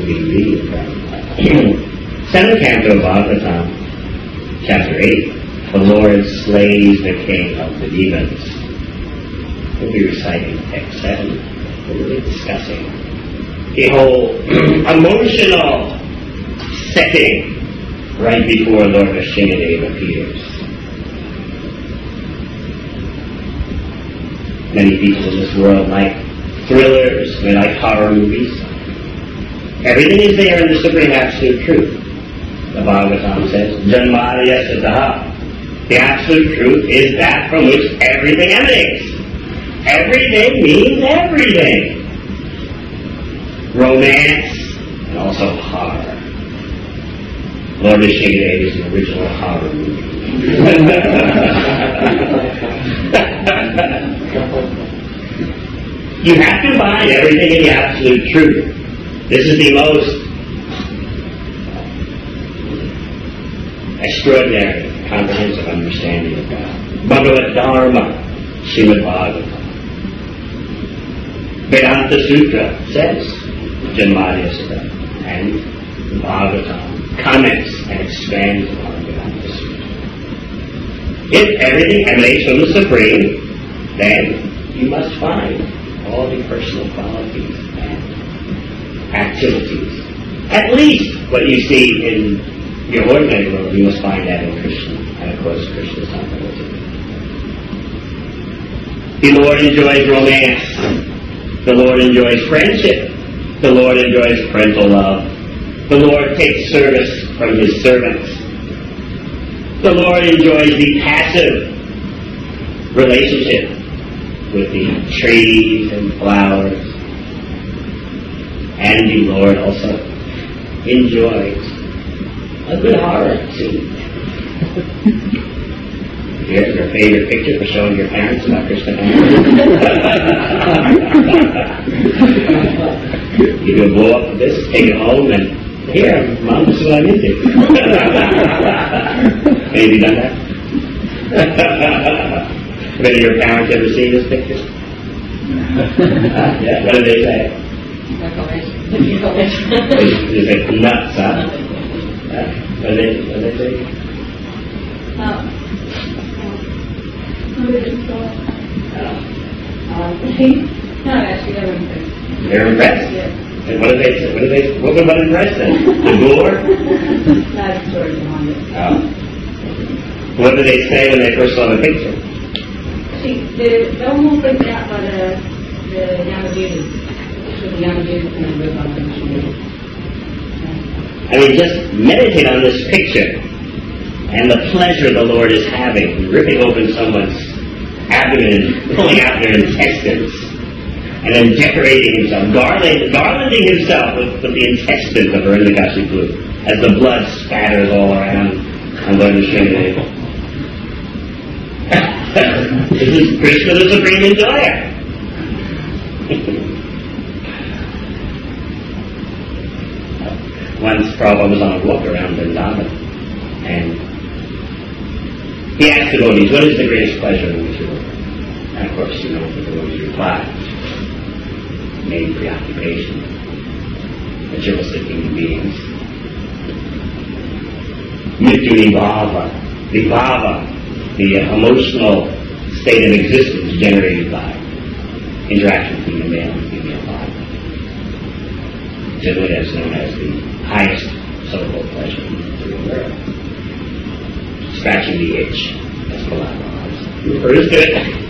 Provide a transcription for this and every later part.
to be reading from. 7th Canto of Bhagavatam, Chapter 8. The Lord slays the king of the demons. We'll be reciting text 7. We'll be discussing the whole emotional setting right before Lord Nrsimhadev appears. Many people in this world like thrillers, they like horror movies. Everything is there in the Supreme Absolute Truth. The Bhagavatam says, Janmadaya Siddha. The Absolute Truth is that from which everything emanates. Everything means everything. Romance and also horror. Lord Nrsimhadev is an original horror movie. You have to find everything in the Absolute Truth. This is the most extraordinary, comprehensive understanding of God. Bhagavad Dharma, Srimad Bhagavatam. Vedanta Sutra says, Janmadaya Siddha, and the Bhagavatam comments and expands upon Vedanta Sutra. If everything emanates from the Supreme, then you must find all the personal qualities and activities. At least what you see in your ordinary world, you must find that in Krishna. And of course, Krishna is not relative. The Lord enjoys romance. The Lord enjoys friendship. The Lord enjoys parental love. The Lord takes service from His servants. The Lord enjoys the passive relationship with the trees and flowers. And the Lord also enjoys a good horror scene. Here's your favorite picture for showing your parents about Krishna consciousness. You can blow up this, take it home, and here, Mom, this is what I'm into. Maybe done that? Have any of your parents ever seen this picture? Yeah. What do they say? Is it nuts, huh? What do they say? They're impressed. Yes. And what do they say? What would impress them? The gore? Oh. What did they say when they first saw the picture? They're almost freaked out by the Yamajudas. The Yamajudas and the I mean, just meditate on this picture and the pleasure the Lord is having, ripping open someone's abdomen, pulling out their intestines, and then decorating himself, garlanding himself with the intestines of Hiranyakashipu as the blood spatters all around on Lord Nrsimhadev. This is Krishna, the Supreme Enjoyer. Once Prabhupada was on a walk around Vrindavan, and he asked the devotees, what is the greatest pleasure in this world? And of course, you know what the devotees replied. Main preoccupation, materialistic human beings. Mrityu nibhava, the emotional state of existence generated by interaction between the male and female body. Generally that's known as the highest so-called pleasure in the world. Scratching the itch, that's collateralized. Refers to it.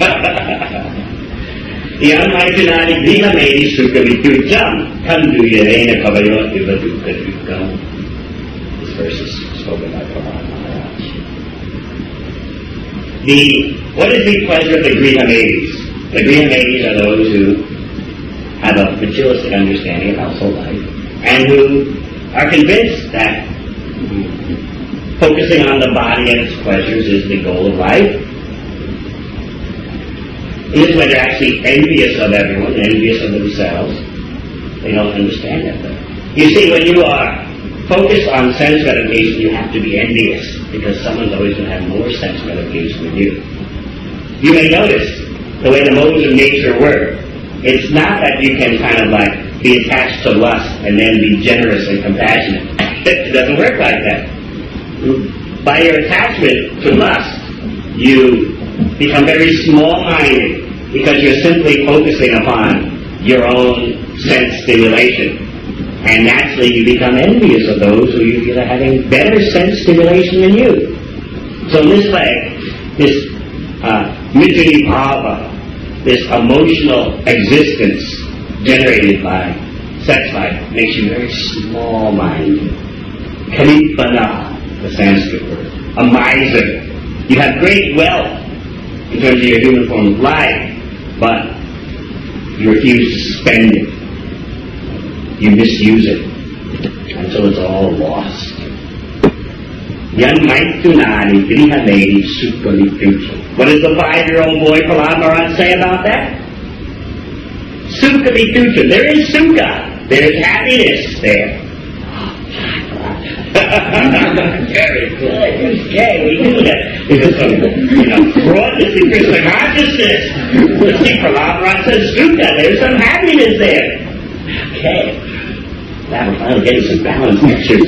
Yamaitanani grihamedi sukha vidyujam kandu yarena kavayo ivadukha dukam. This verse is spoken by Prahlad Maharaj. What is the pleasure of the grihamedis? The grihamedis are those who have a materialistic understanding of household life and who are convinced that focusing on the body and its pleasures is the goal of life. In this way, they're actually envious of everyone, envious of themselves. They don't understand that. You see, when you are focused on sense gratification, you have to be envious because someone's always going to have more sense gratification than you. You may notice the way the modes of nature work. It's not that you can kind of like be attached to lust and then be generous and compassionate. It doesn't work like that. By your attachment to lust, you become very small-minded because you're simply focusing upon your own sense stimulation. And naturally you become envious of those who you feel are having better sense stimulation than you. So in this way, this Mithuni Bhava, this emotional existence generated by sex life, makes you very small-minded. Kalipana, the Sanskrit word. A miser. You have great wealth in terms of your human form of life, but you refuse to spend it. You misuse it. And so it's all lost. Yan maitunani grihaneni sukali future. What does the 5-year-old boy Prahlad Maharaj say about that? Sukali future. There is sukha. There is happiness there. Very good. Okay, we do that. There's some, broadness in Krishna consciousness. Let's see, Prahlad Maharaj says sukha. There's some happiness there. Okay. Now we're finally getting some balance pictures.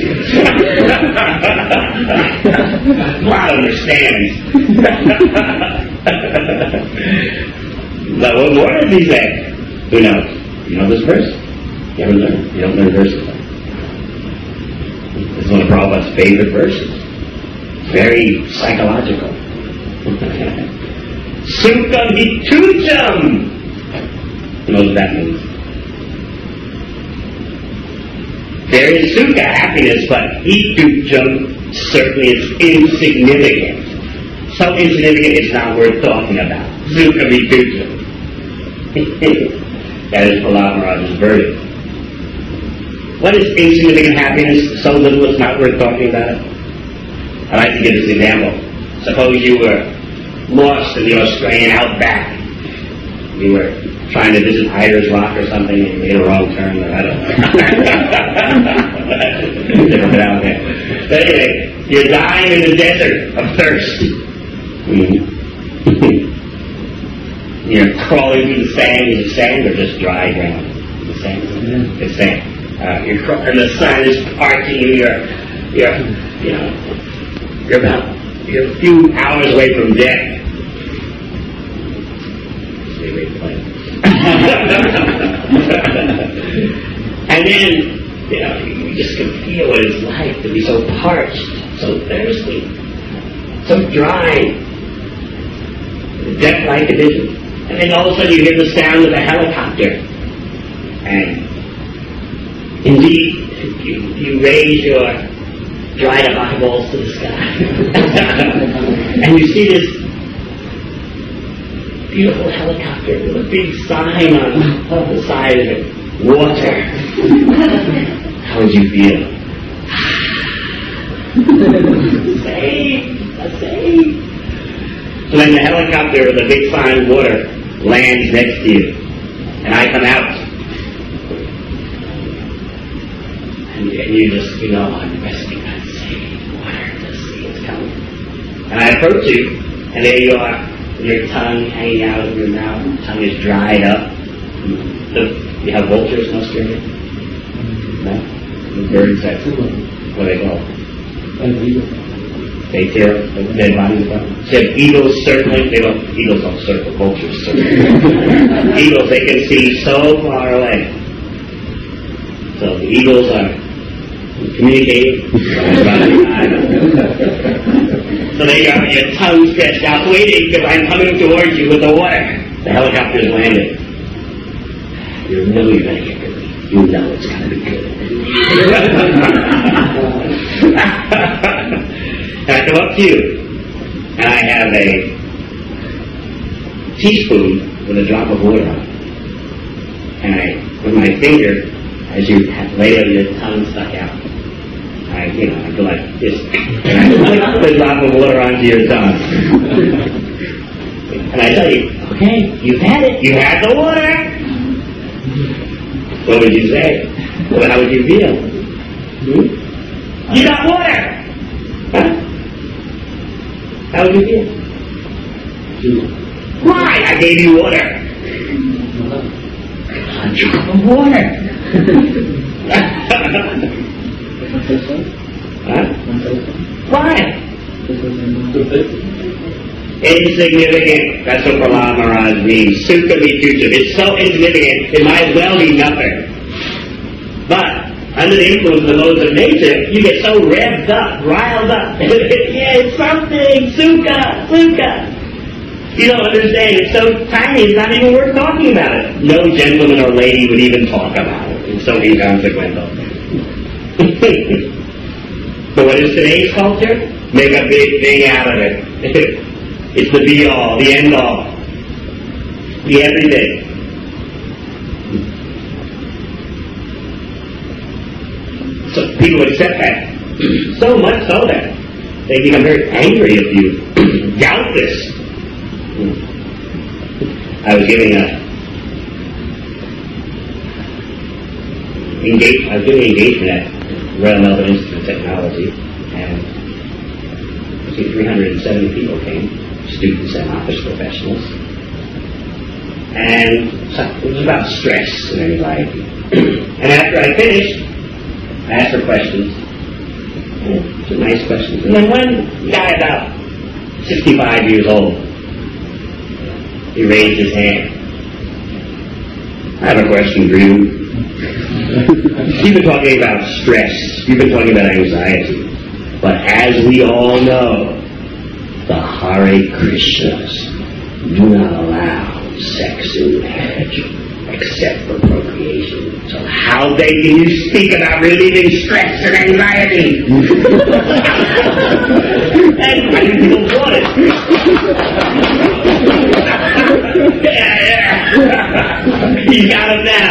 A lot of understandings. But what more does he say? Who knows? You know this verse? You haven't learned. You don't learn verses. This is one of Prabhupada's favorite verses. Very psychological. Sukham hitujam. You know what that means? There is sukha, happiness, but hitujam certainly is insignificant. So insignificant it's not worth talking about. Sukham hitujam. That is Prahlad Maharaj's verdict. What is insignificant happiness? So little it's not worth talking about it. I like to give this example. Suppose you were lost in the Australian outback. You were trying to visit Hyder's Rock or something and you made a wrong turn, or I don't know. Different out there. But anyway, you're dying in the desert of thirst. You're crawling through the sand. Is it sand or just dry ground? The sand. It's sand. And the sun is parching you. You're a few hours away from death. Stay away from it. And then, you just can feel what it's like to be so parched, so thirsty, so dry, death-like condition. And then all of a sudden you hear the sound of a helicopter. And indeed, you raise your dried up eyeballs to the sky. And you see this beautiful helicopter with a big sign on the side of it. Water. How would you feel? Saved! So then the helicopter with a big sign water lands next to you. And I come out. And you just, I'm resting on safe water. The sea is coming. And I approach you, and there you are, with your tongue hanging out of your mouth. Your tongue is dried up. You have vultures in Australia? No? The birds that, what are they called? They tear dead bodies apart. So eagles certainly, eagles don't circle, vultures circle. Eagles, they can see so far away. So the eagles are communicating. So there you are, your tongue stretched out, waiting because I'm coming towards you with the water. The helicopter is landing. You know you're going to get good. You know it's going to be good. And I come up to you, and I have a teaspoon with a drop of water on it. And with my finger, as you lay your tongue stuck out, I go like this. And I put the drop of water onto your tongue. And I tell you, okay, you've had it. You had the water. What would you say? Well, how would you feel? You got water! Huh? How would you feel? Why? I gave you water. A drop of water. Huh? Why? Insignificant. That's what Prahlad Maharaj means. Sukha Vitucha. It's so insignificant, it might as well be nothing. But under the influence of the modes of nature, you get so revved up, riled up. Yeah, it's something. Sukha. You don't understand. It's so tiny, it's not even worth talking about it. No gentleman or lady would even talk about it. It's so inconsequential. But what is today's culture? Make a big thing out of it. It's the be-all, the end-all, the everything. So people accept that. So much so that they become very angry if you doubt this. I was giving engagement at Royal Melbourne Institute of Technology, and 370 people came, students and office professionals. And so it was about stress and anxiety. And after I finished, I asked for questions. And some nice questions. And then one guy about 65 years old, he raised his hand. I have a question for you. You've been talking about stress. You've been talking about anxiety. But as we all know, the Hare Krishnas do not allow sex in marriage except for procreation. So how then can you speak about relieving stress and anxiety? And many people want it. Yeah. You got him now.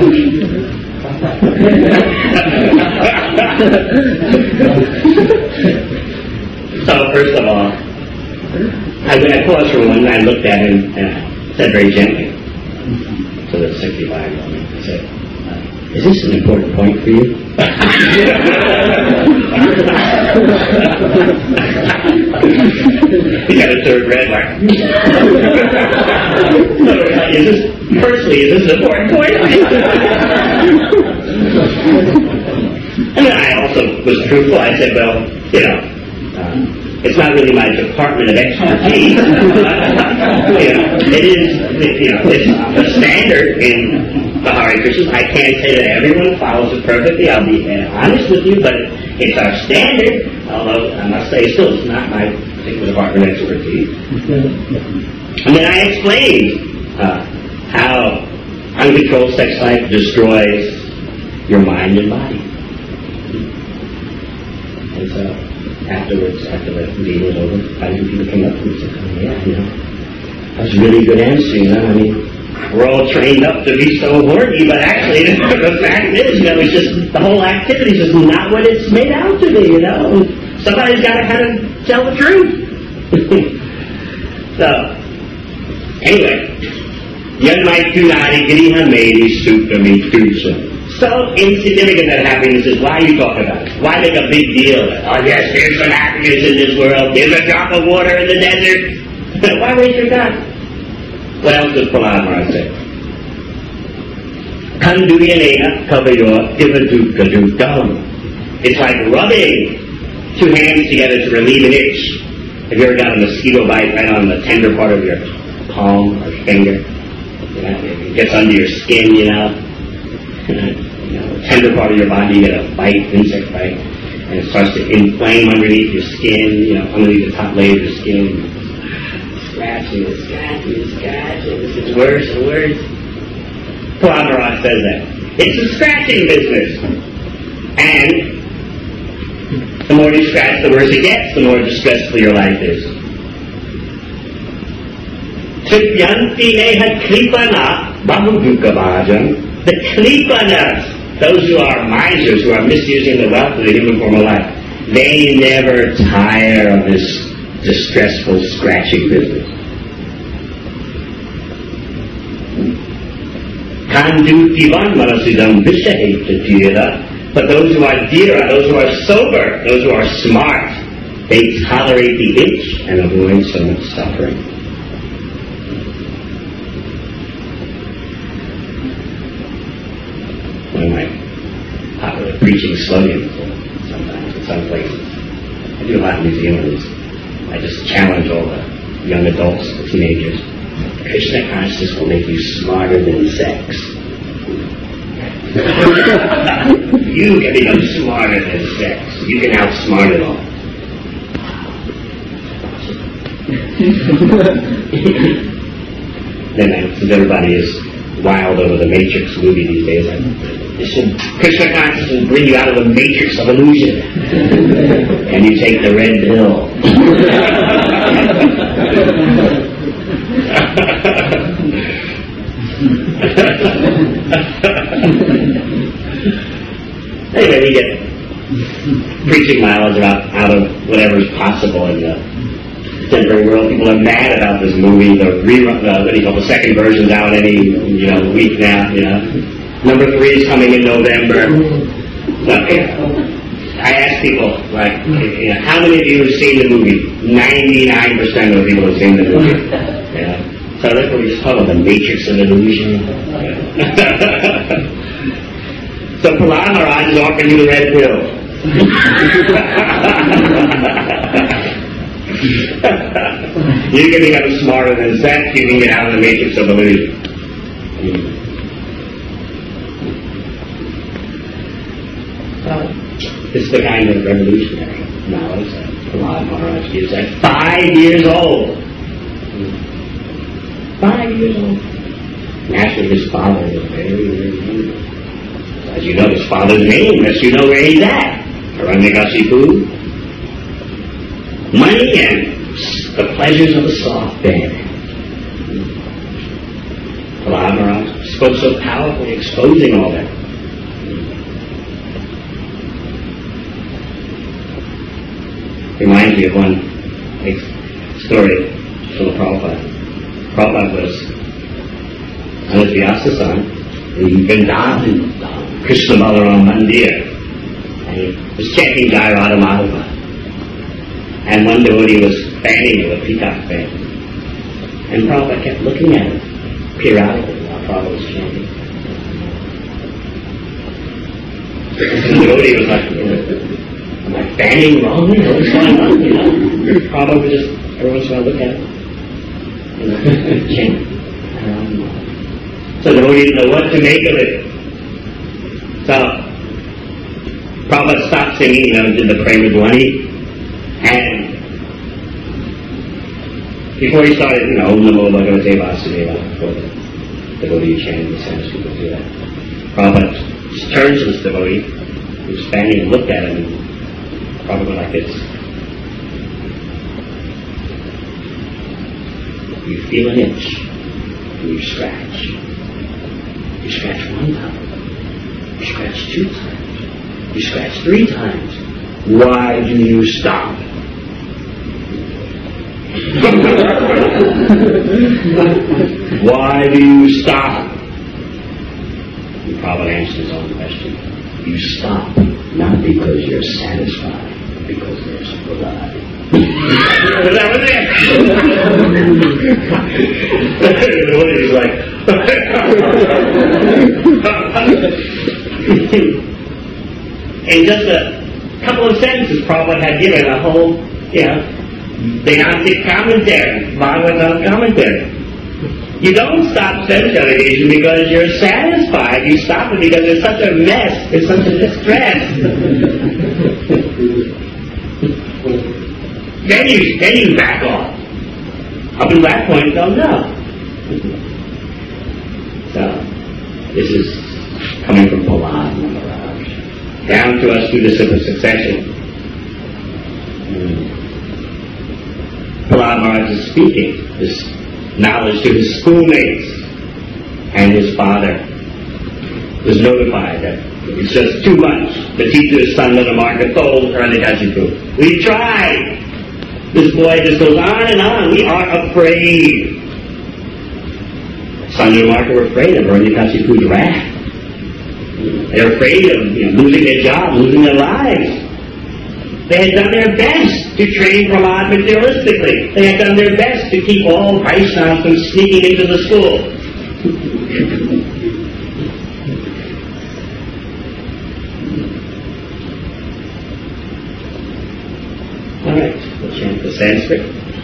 So first of all, I paused for a moment and I looked at him and I said very gently to the 65-year-old man, I said, is this an important point for you? He got a third red light. Is this an important point? And then I also was truthful. I said, well, it's not really my department of expertise. It is, it's the standard in the Hare Krishnas. I can't say that everyone follows it perfectly. I'll be honest with you, but it's our standard. Although I must say, still, it's not my particular department of expertise. And then I explained how uncontrolled sex life destroys your mind and body. And so afterwards, after the meeting was over, quite a few people came up to me and said, oh yeah, that was a really good answer, I mean, we're all trained up to be so horny, but actually the fact is, it's just, the whole activity is just not what it's made out to be, Somebody's got to kind of tell the truth. So, anyway, Yanmai Tunari Griha Meri Sukha Vitucha. So insignificant that happiness is. Why you talk about it? Why make a big deal of it? Oh yes, there's some happiness in this world. There's a drop of water in the desert. Why waste your time? What else does Prahlad Maharaj say? Kanduyanena kavayor ivadukadukam. It's like rubbing two hands together to relieve an itch. Have you ever got a mosquito bite right on the tender part of your palm or finger? It gets under your skin, the tender part of your body, you get a bite, insect bite, and it starts to inflame underneath your skin, underneath the top layer of your skin. Scratching. This gets worse and worse. Prahlad Maharaj says that. It's a scratching business. And the more you scratch, the worse it gets, the more distressful your life is. Tripyanti neha klipana bahudukavajam. The klipanas, those who are misers, who are misusing the wealth of the human form of life, they never tire of this distressful scratching business. Kandutivan manasidam vishahetatiya. But those who are dhira, those who are sober, those who are smart, they tolerate the itch and avoid so much suffering. one of my popular preaching slogans sometimes in some places. I do a lot in New Zealand. I just challenge all the young adults, the teenagers. Krishna consciousness will make you smarter than sex. You can become smarter than sex. You can outsmart it all. Then, since everybody is wild over the Matrix movie these days, Krishna consciousness will bring you out of the matrix of illusion. And you take the red pill. Anyway, we get preaching mileage out of whatever is possible in the contemporary world. People are mad about this movie. The rerun, the second version's out any week now. Number 3 is coming in November. I ask people, how many of you have seen the movie? 99% of the people have seen the movie. So that's what we just call it, the matrix of illusion. So Prahlad Maharaj is offering you the red pill. You can become smarter than sex. You can get out of the matrix of illusion. This is the kind of revolutionary knowledge that Prahlad Maharaj gives at 5 years old. 5 years old. Naturally, his father was very, very young. As you know, his father's name lets you know where he's at. Hiranyakashipu. Money and the pleasures of a soft bed. Prahlad Maharaj spoke so powerfully, exposing all that. Reminds me of one story from Prabhupada. Prabhupada was on his Vyasa-san in Vrindavan, Krishna Balaram Mandir, and he was chanting Jai Radha Madhava. And one devotee was fanning with a peacock fan. And Prabhupada kept looking at him periodically while Prabhupada was chanting. And the devotee was like, am I fanning wrongly? What's going on? Prabhupada would just every once in a while look at him and chant. So the devotee didn't know what to make of it. So Prabhupada stopped singing, did the Prema Dhwani. And before he started, Om Namo Bhagavate Vasudeva, before the devotee chanted the Sanskrit would do that, Prabhupada just turned to this devotee who was standing and looked at him, and Prabhupada went like this. You feel an itch, and you scratch. You scratch 1 time. You scratch 2 times. You scratch 3 times. Why do you stop? Why do you stop? You probably answered his own question. You stop not because you're satisfied, but because there's blood. That was it. He's like, in just a couple of sentences, Prabhupada had given a whole, Vedantic commentary, Bhagavatam commentary. You don't stop sense delegation because you're satisfied. You stop it because it's such a mess. It's such a distress. then you back off. Up to that point, don't know. So, this is coming from Prahlad Maharaj down to us through the simple succession. Prahlad Maharaj is speaking this knowledge to his schoolmates, and his father was notified that it's just too much. The teacher's son, Marka, told Hiranyakashipu, we tried. This boy just goes on and on. We are afraid. Son and Marka were afraid of Hiranyakashipu's wrath. They're afraid of losing their job, losing their lives. They had done their best to train Prahlad materialistically. They had done their best to keep all Vaishnavas from sneaking into the school. Sanskrit.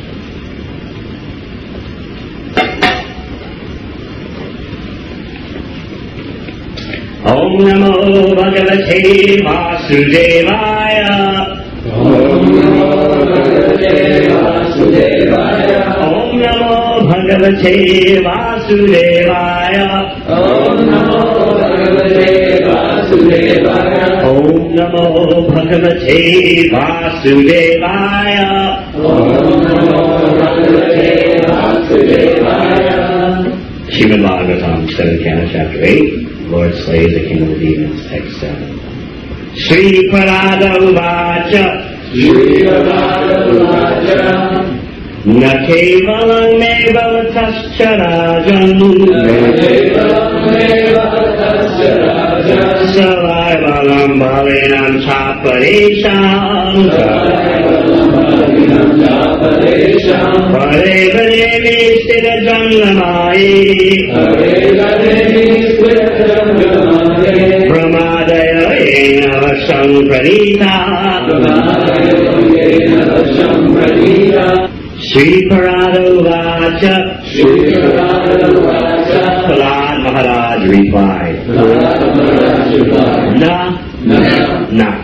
Om Namo Bhagavate Vasudevaya. Om Namo Bhagavate Vasudevaya. Om Namo Bhagavate Vasudevaya. Om Namo Bhagavate Vasudevaya. Om Namo Bhagavate Vasudevaya. Om Namo Bhagavate Vasudevaya. Srimad Bhagavatam, 7th Canto, Chapter 8. Lord slays the king of the demons, text 7. Shri Parada Uvacha. Shri Parada Uvacha. Na kevalam eva tascha rajan. Na kevalam eva tascha rajan. Salaivalam bhalinam chaparesham. Salaivalam bhalinam chaparesham. Parevanemi stira jannamayi. Parevanemi stira jannamayi. Pramadaya ena vasam pranita. Pramadaya ena vasam pranita. Shri Parada Uvacha. Shri Parada Uvacha. Prahlad Maharaj replied. Prahlad Maharaj replied. Not.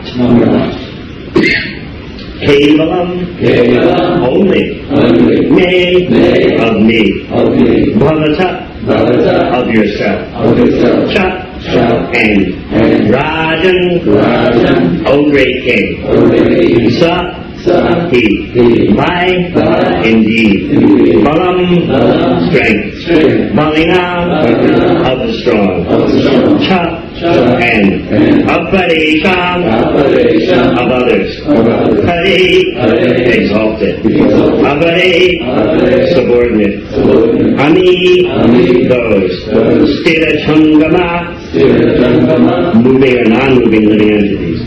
Kevalam. Only. Me. Of me. Bhavata. Of yourself. Cha. And. Rajan. O great king. Sa. He. By. Indeed. Balam. Strength. Balinam. Of the strong. Cha. And. Aparesham. Of others. Hari. Exalted. Abare. Subordinate. Ami. Those. Stira Changama. Moving or non-moving living entities.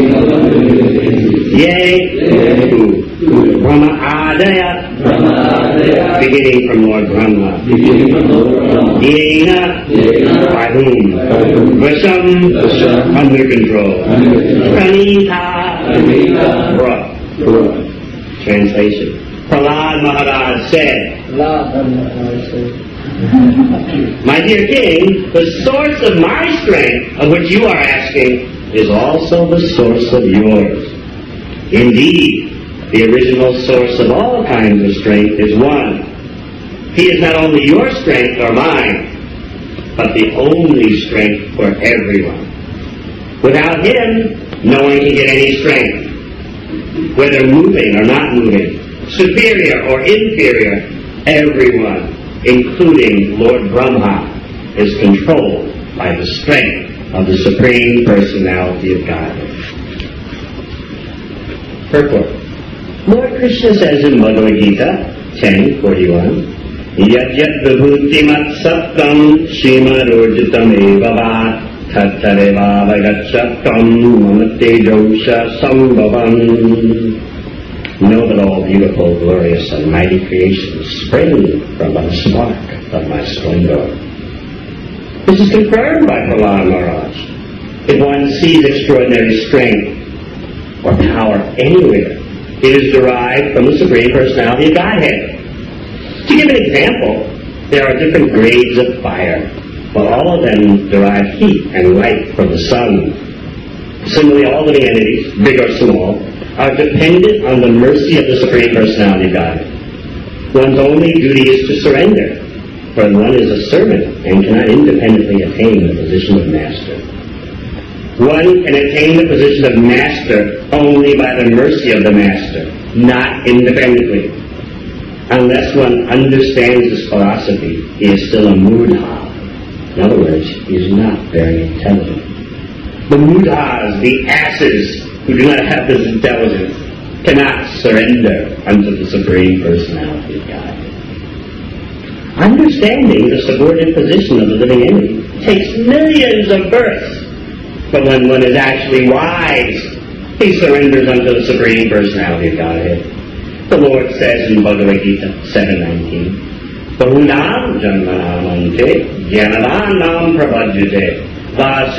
Yea. Who. Brahma Adaya. Beginning from Lord Brahma. Yena. By whom? Vasham. Under control. Pranita. Brought. Translation. Prahlad Maharaj said, my dear king, the source of my strength, of which you are asking, is also the source of yours. Indeed, the original source of all kinds of strength is one. He is not only your strength or mine, but the only strength for everyone. Without him, no one can get any strength. Whether moving or not moving, superior or inferior, everyone, including Lord Brahma, is controlled by the strength of the Supreme Personality of Godhead. Purport. Lord Krishna says in Bhagavad Gita 10:41, Yad yad vibhutimat saptam shimarurjitam eva tattareva vagachattam mamatejosha sambhavam. Know that all beautiful, glorious, and mighty creations spring from the spark of my splendor. This is confirmed by Prahlad Maharaj. If one sees extraordinary strength or power anywhere, it is derived from the Supreme Personality of Godhead. To give an example, there are different grades of fire, but all of them derive heat and light from the sun. Similarly, all living entities, big or small, are dependent on the mercy of the Supreme Personality of Godhead. One's only duty is to surrender, for one is a servant and cannot independently attain the position of master. One can attain the position of master only by the mercy of the master, not independently. Unless one understands this philosophy, he is still a mudha. In other words, he is not very intelligent. The mudhas, the asses who do not have this intelligence, cannot surrender unto the Supreme Personality of God. Understanding the subordinate position of the living entity takes millions of births. But when one is actually wise, he surrenders unto the Supreme Personality of Godhead. The Lord says in Bhagavad Gita 7:19, Bahunam janmanamante jnanavanam prabhajyate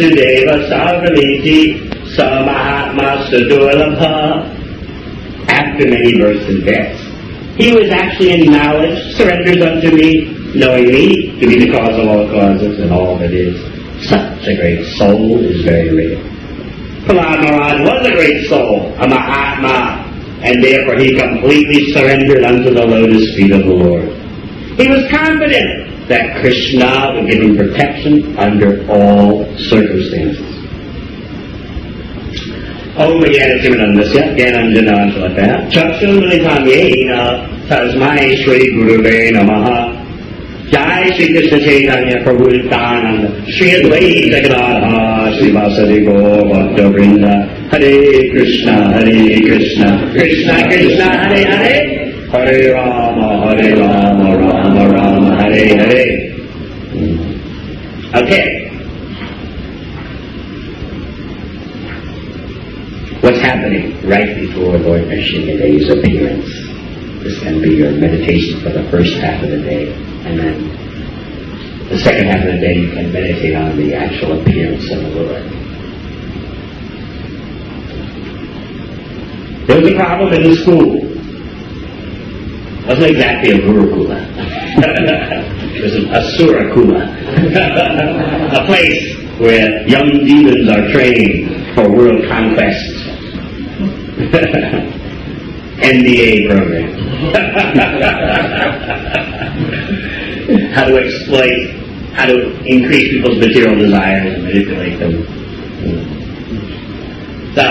Vasudeva Sarvamiti Samahatma Sudurlabha. After after many births and deaths. He was actually in knowledge, surrenders unto me, knowing me to be the cause of all causes and all that is. Such a great soul is very real. Prahlad Maharaj was a great soul, a Mahatma, and therefore he completely surrendered unto the lotus feet of the Lord. He was confident that Krishna would give him protection under all circumstances. Om Jnana Jnana Shalakaya Chakshur Militam Yena Tasmai Shri Guruve Namaha Jai Shri Krishna Chaitanya Prabhu Nityananda Shri Advaita Gadadhara Shri Vasudeva Gaur Bhakta Vrinda Hare Krishna Krishna Krishna Hare Hare Hare Rama Rama Rama Hare Hare. Okay. What's happening right before Lord Nrsimhadeva's appearance? This can be your meditation for the first half of the day, and then the second half of the day you can meditate on the actual appearance of the Lord. There was a problem in the school. It wasn't exactly a Gurukula. It was an Asurakula. A place where young demons are trained for world conquest. NDA program. How to exploit, how to increase people's material desires and manipulate them. So,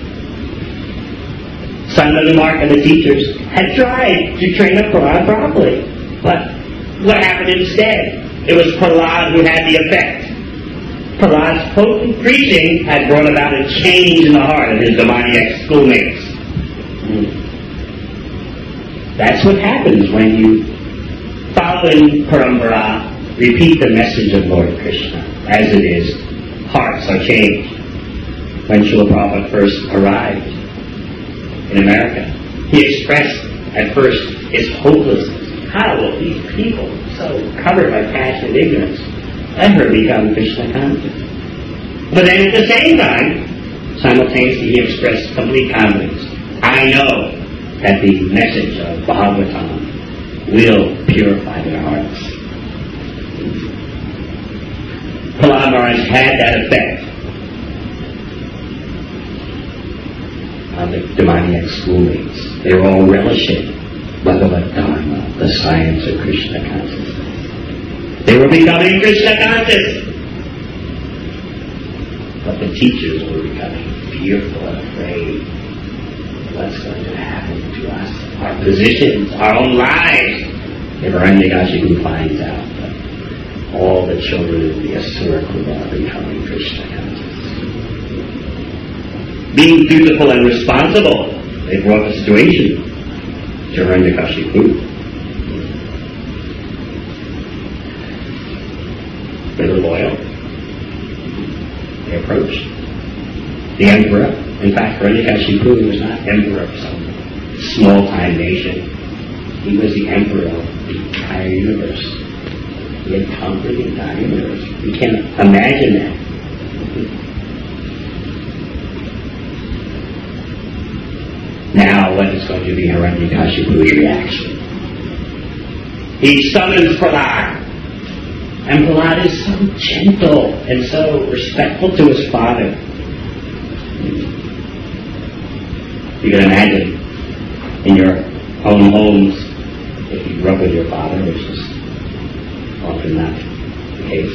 Sanat Mark and the teachers had tried to train up Prahlad properly. But what happened instead? It was Prahlad who had the effect. Prahlad's potent preaching had brought about a change in the heart of his demoniac schoolmates. That's what happens when you follow in Parampara, repeat the message of Lord Krishna as it is. Hearts are changed. When Srila Prabhupada first arrived in America, he expressed at first his hopelessness. How will these people, so covered by passion and ignorance, ever become Krishna conscious? But then at the same time, simultaneously he expressed complete confidence. I know that the message of Bhagavatam will purify their hearts. Prahlad Maharaj had that effect on the demoniac schoolmates. They were all relishing Bhagavad Dharma, the science of Krishna consciousness. They were becoming Krishna conscious. But the teachers were becoming fearful and afraid. What's going to happen to us? Our positions, our own lives. If Hiranyakashipu finds out that all the children of the Asura Kuba are becoming Krishna conscious. Being dutiful and responsible, they brought the situation to Hiranyakashipu. They were loyal. They approached the emperor. In fact, Hiranyakashipu was not emperor of some small-time nation. He was the emperor of the entire universe. He had conquered the entire universe. You can't imagine that. Now, what is going to be Hiranyakashipu's reaction? He summons Prahlad. And Prahlad is so gentle and so respectful to his father. You can imagine in your own homes, if you grew up with your father, which is often not the case.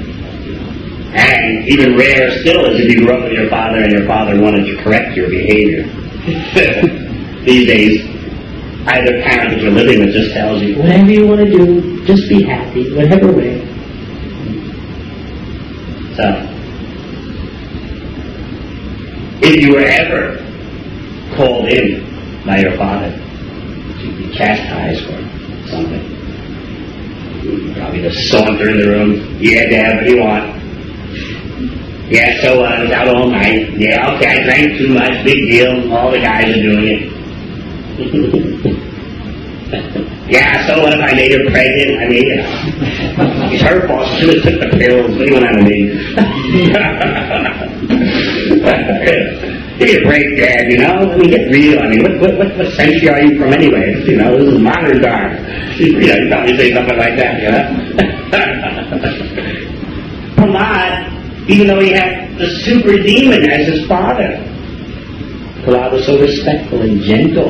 And even rarer still is if you grew up with your father and your father wanted to correct your behavior. These days, either parent that you're living with just tells you, whatever you want to do, just be happy, whatever way. So, if you were ever called in by your father to be chastised for something, you probably just saunter in the room. Yeah, Dad, what do you want? Yeah, so I was out all night. Yeah, okay, I drank too much. Big deal. All the guys are doing it. Yeah, so what if I made her pregnant? I mean, it's her fault. She should have took the pills. What do you want out of me? Give me a break, Dad, you know? Let me get real. I mean, what century are you from anyway? You know, this is modern time. You know, you probably say something like that, you know? Prahlad, even though he had the super demon as his father, Prahlad was so respectful and gentle.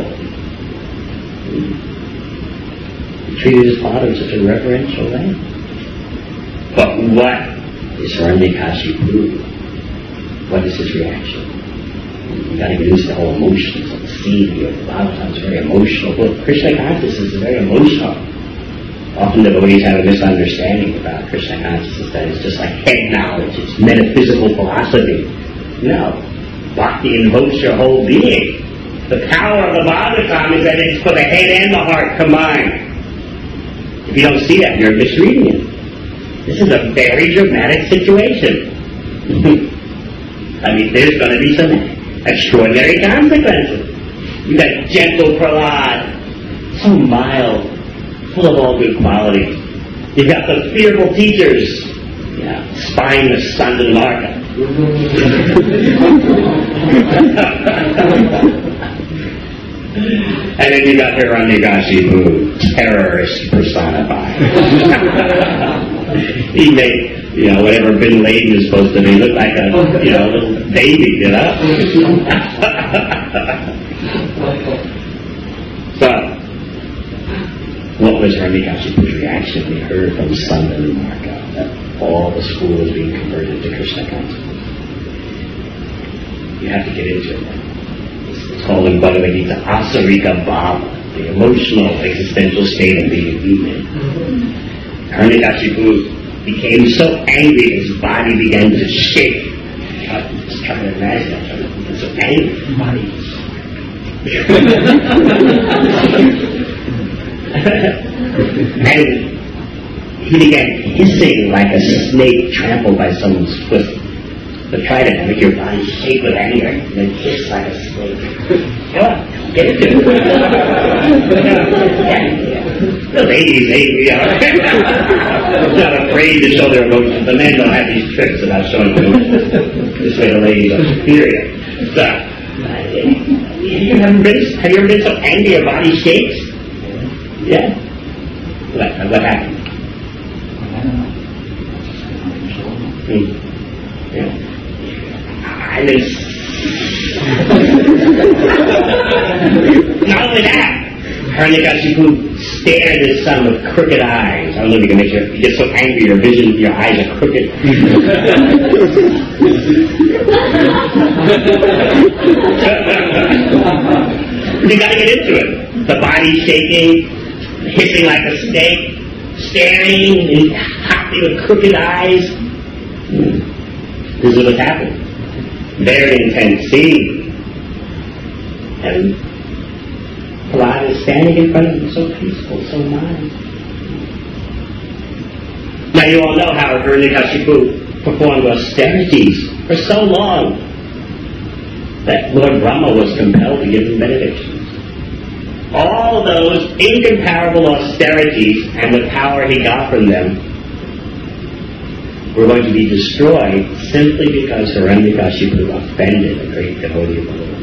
He treated his father in such a reverential way. But what is Hiranyakashipu? What is his reaction? You got to get into the whole emotions of the scene here. The Bhagavatam is very emotional. Well, Krishna consciousness is very emotional. Often devotees have a misunderstanding about Krishna consciousness that it's just like head knowledge, it's metaphysical philosophy. No. Bhakti invokes your whole being. The power of the Bhagavatam is that it's for the head and the heart combined. If you don't see that, you're misreading it. This is a very dramatic situation. I mean, there's going to be some extraordinary consequences. You've got gentle Prahlad, so mild, full of all good qualities. You've got the fearful teachers, spying the Sandanmarka. And then you got Hiranyakashipu, terrorist personified. He made, whatever Bin Laden is supposed to be, look like a, little baby, So, what was Hiranyakashipu's reaction? We heard from Sandanmarka that all the school is being converted to Krishna consciousness. You have to get into it. It's called in Bhagavad Gita Asarika Bhava, the emotional existential state of being human. Hiranyakashipu became so angry his body began to shake. Just trying to imagine that. He became so angry his body and he began hissing like a snake trampled by someone's foot. So try to make your body shake with anger and then hiss like a snake. Get it to it. The ladies, not afraid to show their emotions. The men don't have these tricks about showing emotions. This way the ladies are superior. So, have you ever been so angry your body shakes? Yeah. What happened? Yeah. And then, not only that, Hiranyakashipu stared at his son with crooked eyes. I don't know if you can make you get so angry your vision, your eyes are crooked. You got to get into it. The body shaking, hissing like a snake, staring and hotly with crooked eyes. This is what's happened. Very intense scene. And Prahlad is standing in front of him, so peaceful, so mild. Now you all know how Hiranyakashipu performed austerities for so long that Lord Brahma was compelled to give him benedictions. All those incomparable austerities and the power he got from them were going to be destroyed simply because Hiranyakashipu offended a great devotee of the Lord.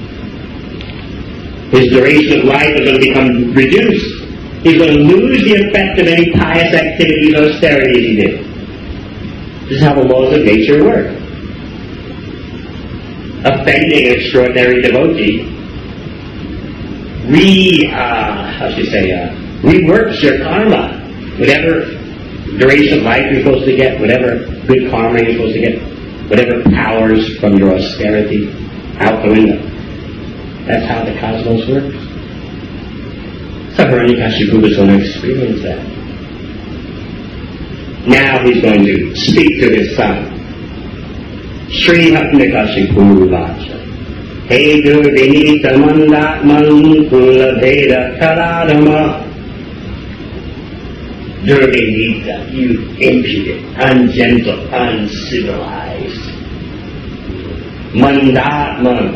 His duration of life is going to become reduced. He's going to lose the effect of any pious activities or austerities he did. This is how the laws of nature work. Offending an extraordinary devotee reworks your karma. Whatever duration of life you're supposed to get, whatever good karma you're supposed to get, whatever powers from your austerity, out the window. That's how the cosmos works. So Hiranyakashipu is going to experience that. Now he's going to speak to his son. Shri Hiranyakashipu Vacha. Hey Durvinita Mandatman Kula Veda Kaladama. Durvinita, you impudent, ungentle, uncivilized. Mandatman,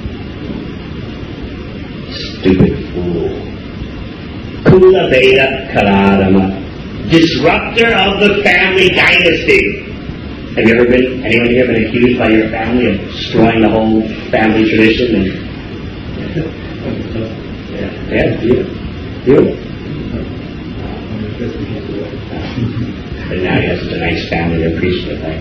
stupid fool. Kula Veda Kaladama, disruptor of the family dynasty. Have you ever been, anyone here been accused by your family of destroying the whole family tradition? And, yeah, you. But now you have such a nice family to appreciate, right?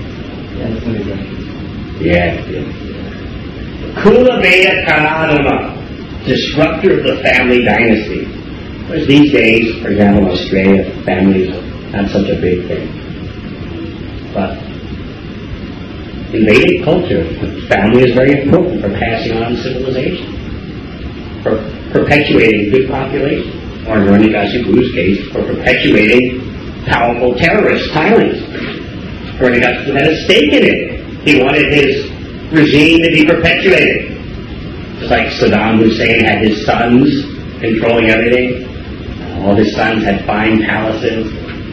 Yeah. Kula Veda Karadama, disruptor of the family dynasty. Whereas these days, for example, in Australia, families are not such a big thing. But in Vedic culture, family is very important for passing on civilization, for perpetuating good population, or in Hiranyakashipu's case, for perpetuating powerful terrorist tyrants. Hiranyakashipu had a stake in it. He wanted his regime to be perpetuated. Just like Saddam Hussein had his sons controlling everything. All his sons had fine palaces.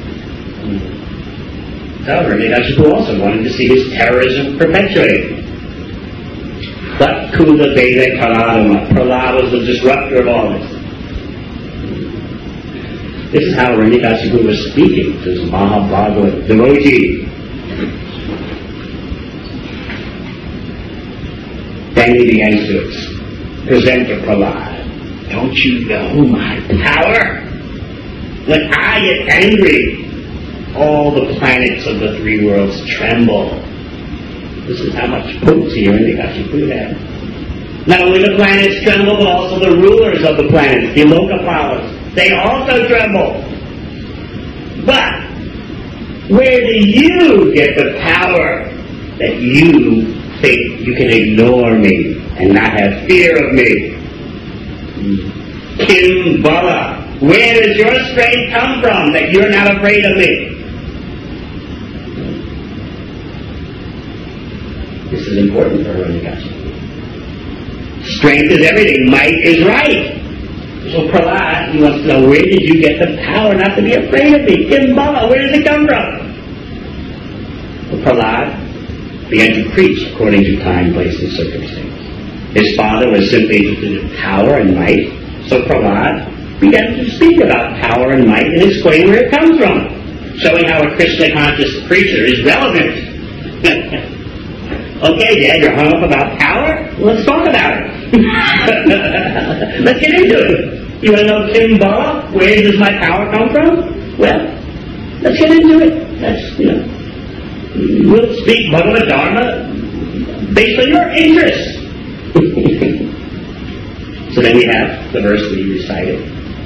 So Hiranyakashipu also wanted to see his terrorism perpetuated. But Kula Veda Kaladama, Prahlad was the disruptor of all this. This is how Hiranyakashipu was speaking to his Mahabhagavad devotee. Then he begins to present to Prahlad. Don't you know my power? When I get angry, all the planets of the three worlds tremble. This is how much potency Hiranyakashipu had. Not only the planets tremble, but also the rulers of the planets, the Lokapals, they also tremble. But where do you get the power that you think you can ignore me and not have fear of me? Kim Bala, where does your strength come from that you're not afraid of me? This is important for Hiranyakashipu. Strength is everything. Might is right. So Prahlad, he wants to know, where did you get the power not to be afraid of me? Kim Bala, where does it come from? Well, Prahlad began to preach according to time, place, and circumstance. His father was simply interested in power and might, so Prahlad began to speak about power and might and explain where it comes from, showing how a Krishna-conscious preacher is relevant. Okay, Dad, you're hung up about power? Let's talk about it. Let's get into it. You want to know Kim Bala? Where does my power come from? Well, let's get into it. We'll speak Bhagavad Dharma based on your interests. So then we have the verse we recited.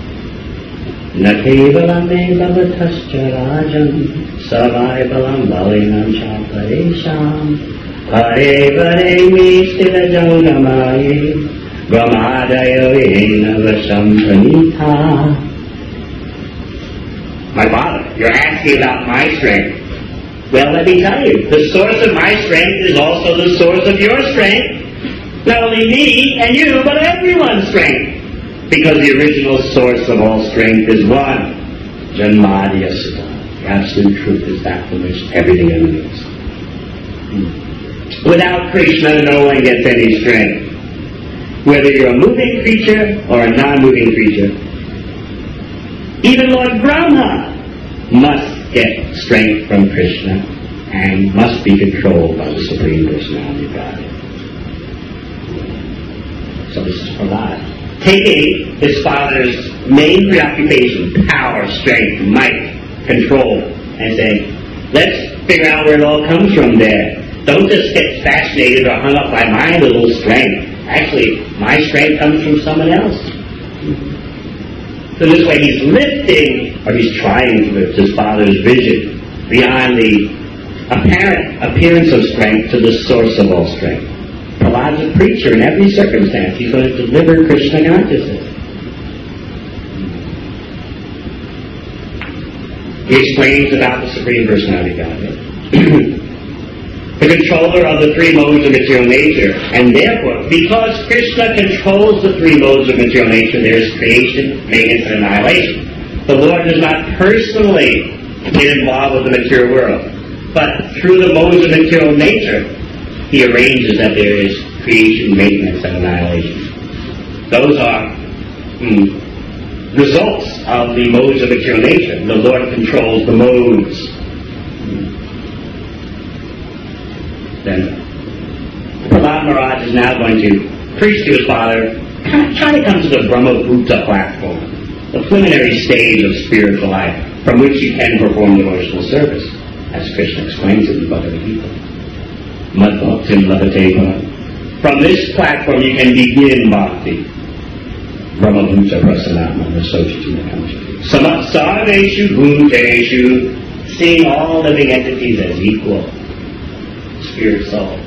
Nakevalam bhavatascha rajam savai balam balinam chaparesham hare vare me stila jaunamaye brahmadayo ena vasham pranitha. My father, you're asking about my strength. Well, let me tell you, the source of my strength is also the source of your strength. Not only me and you, but everyone's strength. Because the original source of all strength is one. Janmadya Sutta. The absolute truth is that from which everything emanates. Without Krishna, no one gets any strength. Whether you're a moving creature or a non-moving creature. Even Lord Brahma must get strength from Krishna and must be controlled by the Supreme Personality of Godhead. So this is Prahlad, taking his father's main preoccupation, power, strength, might, control, and saying, let's figure out where it all comes from there. Don't just get fascinated or hung up by my little strength. Actually, my strength comes from someone else. So this way he's lifting, or he's trying to lift his father's vision beyond the apparent appearance of strength to the source of all strength. Prahlad's a preacher in every circumstance. He's going to deliver Krishna consciousness. He explains about the Supreme Personality of Godhead. The controller of the three modes of material nature. And therefore, because Krishna controls the three modes of material nature, there is creation, maintenance, and annihilation. The Lord does not personally get involved with the material world. But through the modes of material nature, he arranges that there is creation, maintenance, and annihilation. Those are results of the modes of material nature. The Lord controls the modes. then Prahlad Maharaj is now going to preach to his father, trying to come to the Brahma-Bhuta platform, the preliminary stage of spiritual life, from which you can perform devotional service, as Krishna explains it in Bhagavad Gita. Mad bhaktim labhate. From this platform you can begin bhakti. Brahma-Bhuta prasanatma nasochiti. Sarveshu bhuteshu, seeing all living entities as equal. Spirit, soul.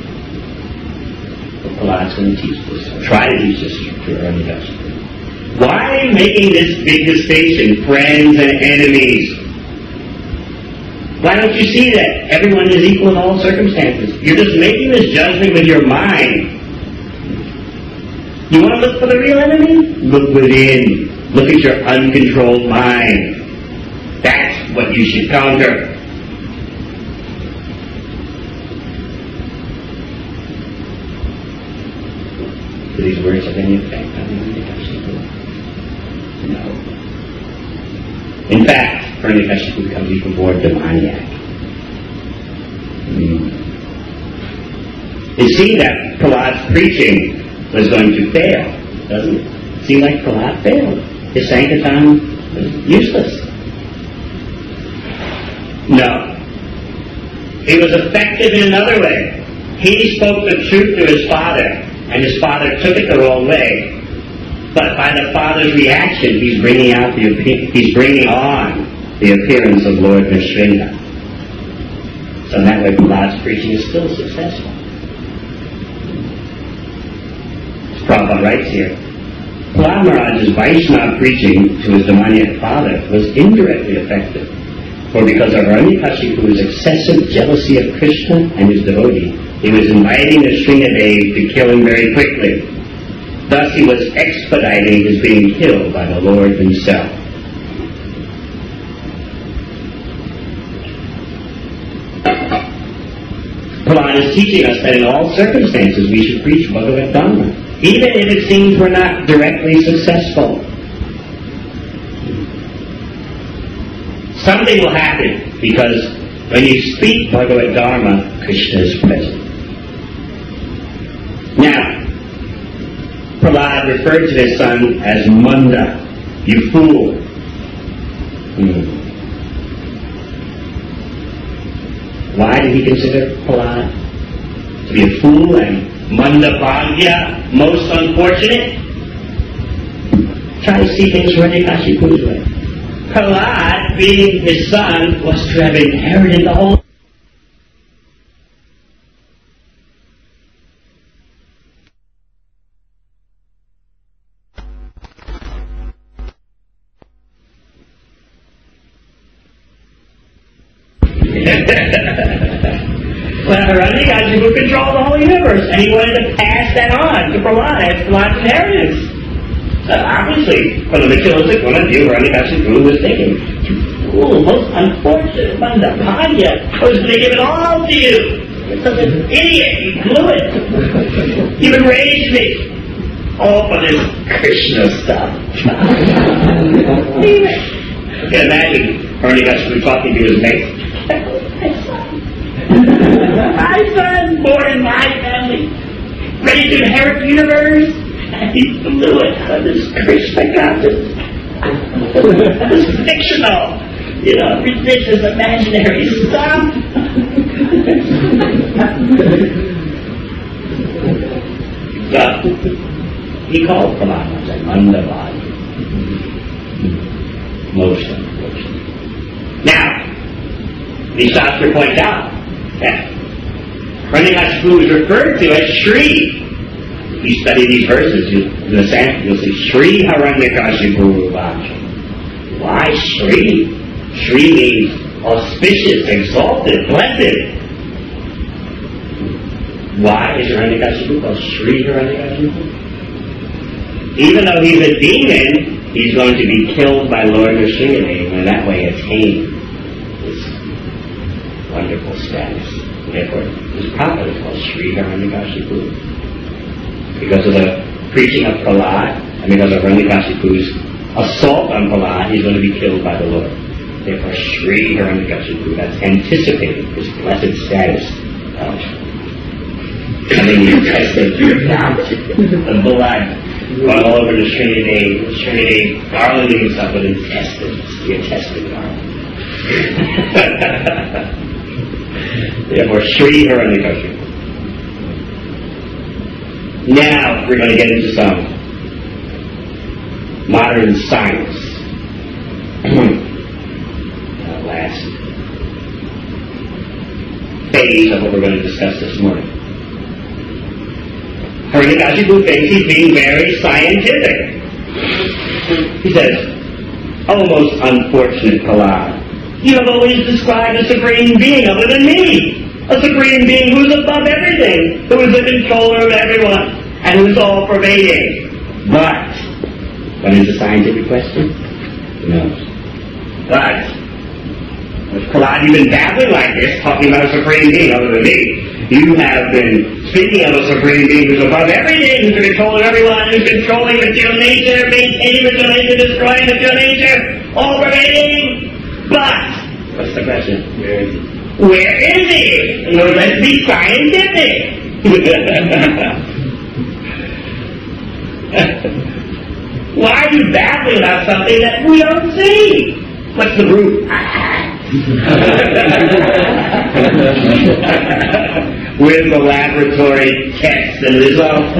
Prahlad's going to teach this. Try to teach this to Hiranyakashipu. Why are you making this big distinction, friends and enemies? Why don't you see that everyone is equal in all circumstances? You're just making this judgment with your mind. You want to look for the real enemy? Look within. Look at your uncontrolled mind. That's what you should conquer. Do these words have any effect on Hiranyakashipu? No. In fact, Hiranyakashipu becomes even more demoniac. It seemed that Prahlad's preaching was going to fail, doesn't it? It seemed like Prahlad failed. His Sankirtan was useless. No. He was effective in another way. He spoke the truth to his father, and his father took it the wrong way. But by the father's reaction, he's bringing on the appearance of Lord Nrsimha. So in that way, Prahlad's preaching is still successful. As Prabhupada writes here, Prahlad Maharaj's Vaishnava preaching to his demoniac father was indirectly effective. For because of Hiranyakashipu's excessive jealousy of Krishna and his devotee, he was inviting Nrsimhadev to kill him very quickly. Thus he was expediting his being killed by the Lord himself. Prahlad is teaching us that in all circumstances we should preach Bhagavad Dharma, even if it seems we're not directly successful. Something will happen, because when you speak Bhagavad Dharma, Krishna is present. Now, Prahlad referred to his son as Manda, you fool. Why did he consider Prahlad to be a fool and Manda Bhagya, most unfortunate? Try to see things Hiranyakashipu's way. Prahlad, being his son, was to have inherited the whole. Well, Hiranyakashipu controlled the whole universe, and he wanted to pass that on to Prahlad as Prahlad's inheritance. Obviously, from the materialistic point of view, Hiranyakashipu was thinking, you fool, most unfortunate Manda Bhagya, I was going to give it all to you. You're such an idiot, you blew it. You enraged me. All for this Krishna stuff. You can imagine Hiranyakashipu talking to his mate. My son, born in my family, ready to inherit the universe, and he blew it out of this Krishna consciousness. This fictional, religious, imaginary stuff. So, he called Prahlad and said, Mandavadi. Most unfortunate. Now, the Shastra points out that Hiranyakashipu is referred to as Shri. If you study these verses in the Sanskrit, you'll see Shri Hiranyakashipu Vacha. Why Shri? Shri means auspicious, exalted, blessed. Why is Hiranyakashipu called Shri Hiranyakashipu? Even though he's a demon, he's going to be killed by Lord Nrsimhadev, and in that way attain this wonderful status. Therefore, his prophet is called Shri Hiranyakashipu. Because of the preaching of Prahlad, and because of Hiranyakashipu's assault on Prahlad, he's going to be killed by the Lord. Therefore, Shri Hiranyakashipu, that's anticipating his blessed status of And then you test it, ripped out the blood all over the Trinity garlanding stuff with intestines. You're tested garland. Therefore, Sri Hiranyakashipu. Now we're going to get into some modern science. Last phase of what we're going to discuss this morning. Hiranyakashipu thinks he's being very scientific. He says, "Oh, most unfortunate Prahlad, you have always described a supreme being other than me. A supreme being who is above everything, who is the controller of everyone, and who is all-pervading. But," what is the scientific question? Who knows? "But, Prahlad, you've been babbling like this, talking about a supreme being other than me. You have been speaking of a supreme being who's above everything, who's the controller of everyone, who's controlling material nature, maintaining material nature, destroying material nature, all-pervading. But," what's the question? Where is he? Where is he? No, let's be scientific. Why are you babbling about something that we don't see? What's the proof? With the laboratory tests and results.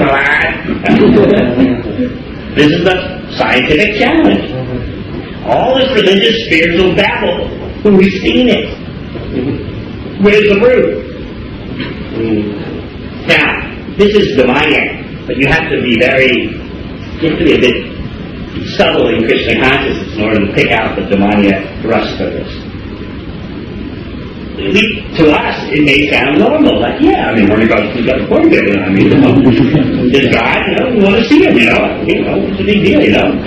This is the scientific challenge. All this religious, spiritual babble, we've seen it. Where's the proof? Now, this is demoniac, but you have to be a bit subtle in Krishna consciousness in order to pick out the demoniac thrust of this. To us, it may sound normal, like, yeah, I mean, Hiranyakashipu's got a point there, I mean, this guy, we want to see him, it's a big deal,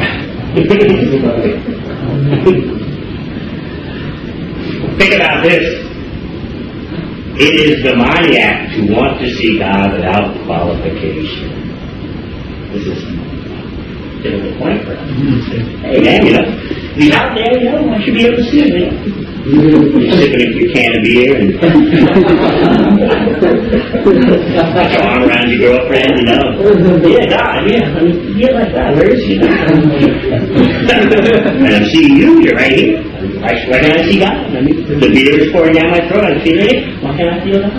Think about this. It is demoniac to want to see God without qualification. This is a difficult point for us. Hey man, he's out there, why should you be able to see him, You're sipping a can of beer and put your arm around your girlfriend, Yeah, God, yeah, like that. Where is he? And I'm seeing you're right here. Why can't I see God? The beer is pouring down my throat. I'm feeling it. Why can't I feel God?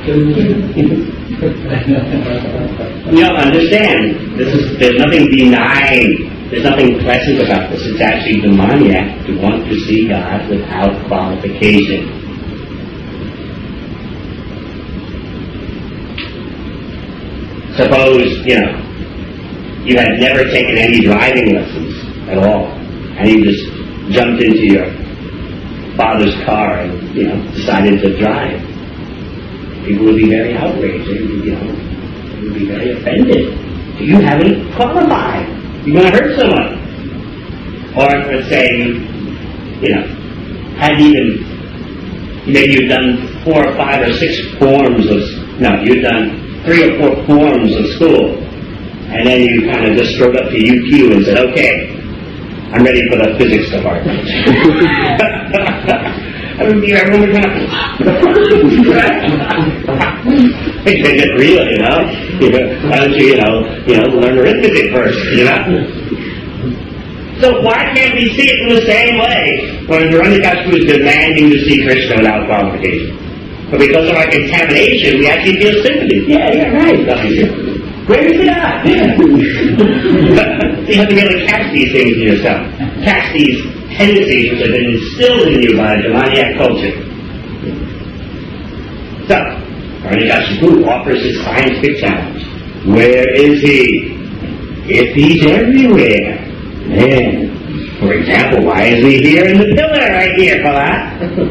Understand. There's nothing benign. There's nothing pleasant about this. It's actually demoniac to want to see God without qualification. Suppose, you had never taken any driving lessons at all, and you just jumped into your father's car and, decided to drive. People would be very outraged. They would be very offended. You haven't qualified. You're going to hurt someone. Or let's say maybe you've done 4 or 5 or 6 you've done 3 or 4 forms of school. And then you kind of just strode up to UQ and said, okay, I'm ready for the physics department. Everyone would kind of, is it real, Why don't you, learn arithmetic first, So why can't we see it in the same way when Hiranyakashipu is demanding to see Krishna without qualification? But because of our contamination, we actually feel sympathy. Yeah, right. Where is it at? Yeah. You have to be able to catch these things in yourself. Catch these tendencies which have been instilled in you by demoniac culture. So, Hiranyakashipu offers his scientific challenge. Where is he? If he's everywhere, then, for example, why is he here in the pillar right here, Prahlad?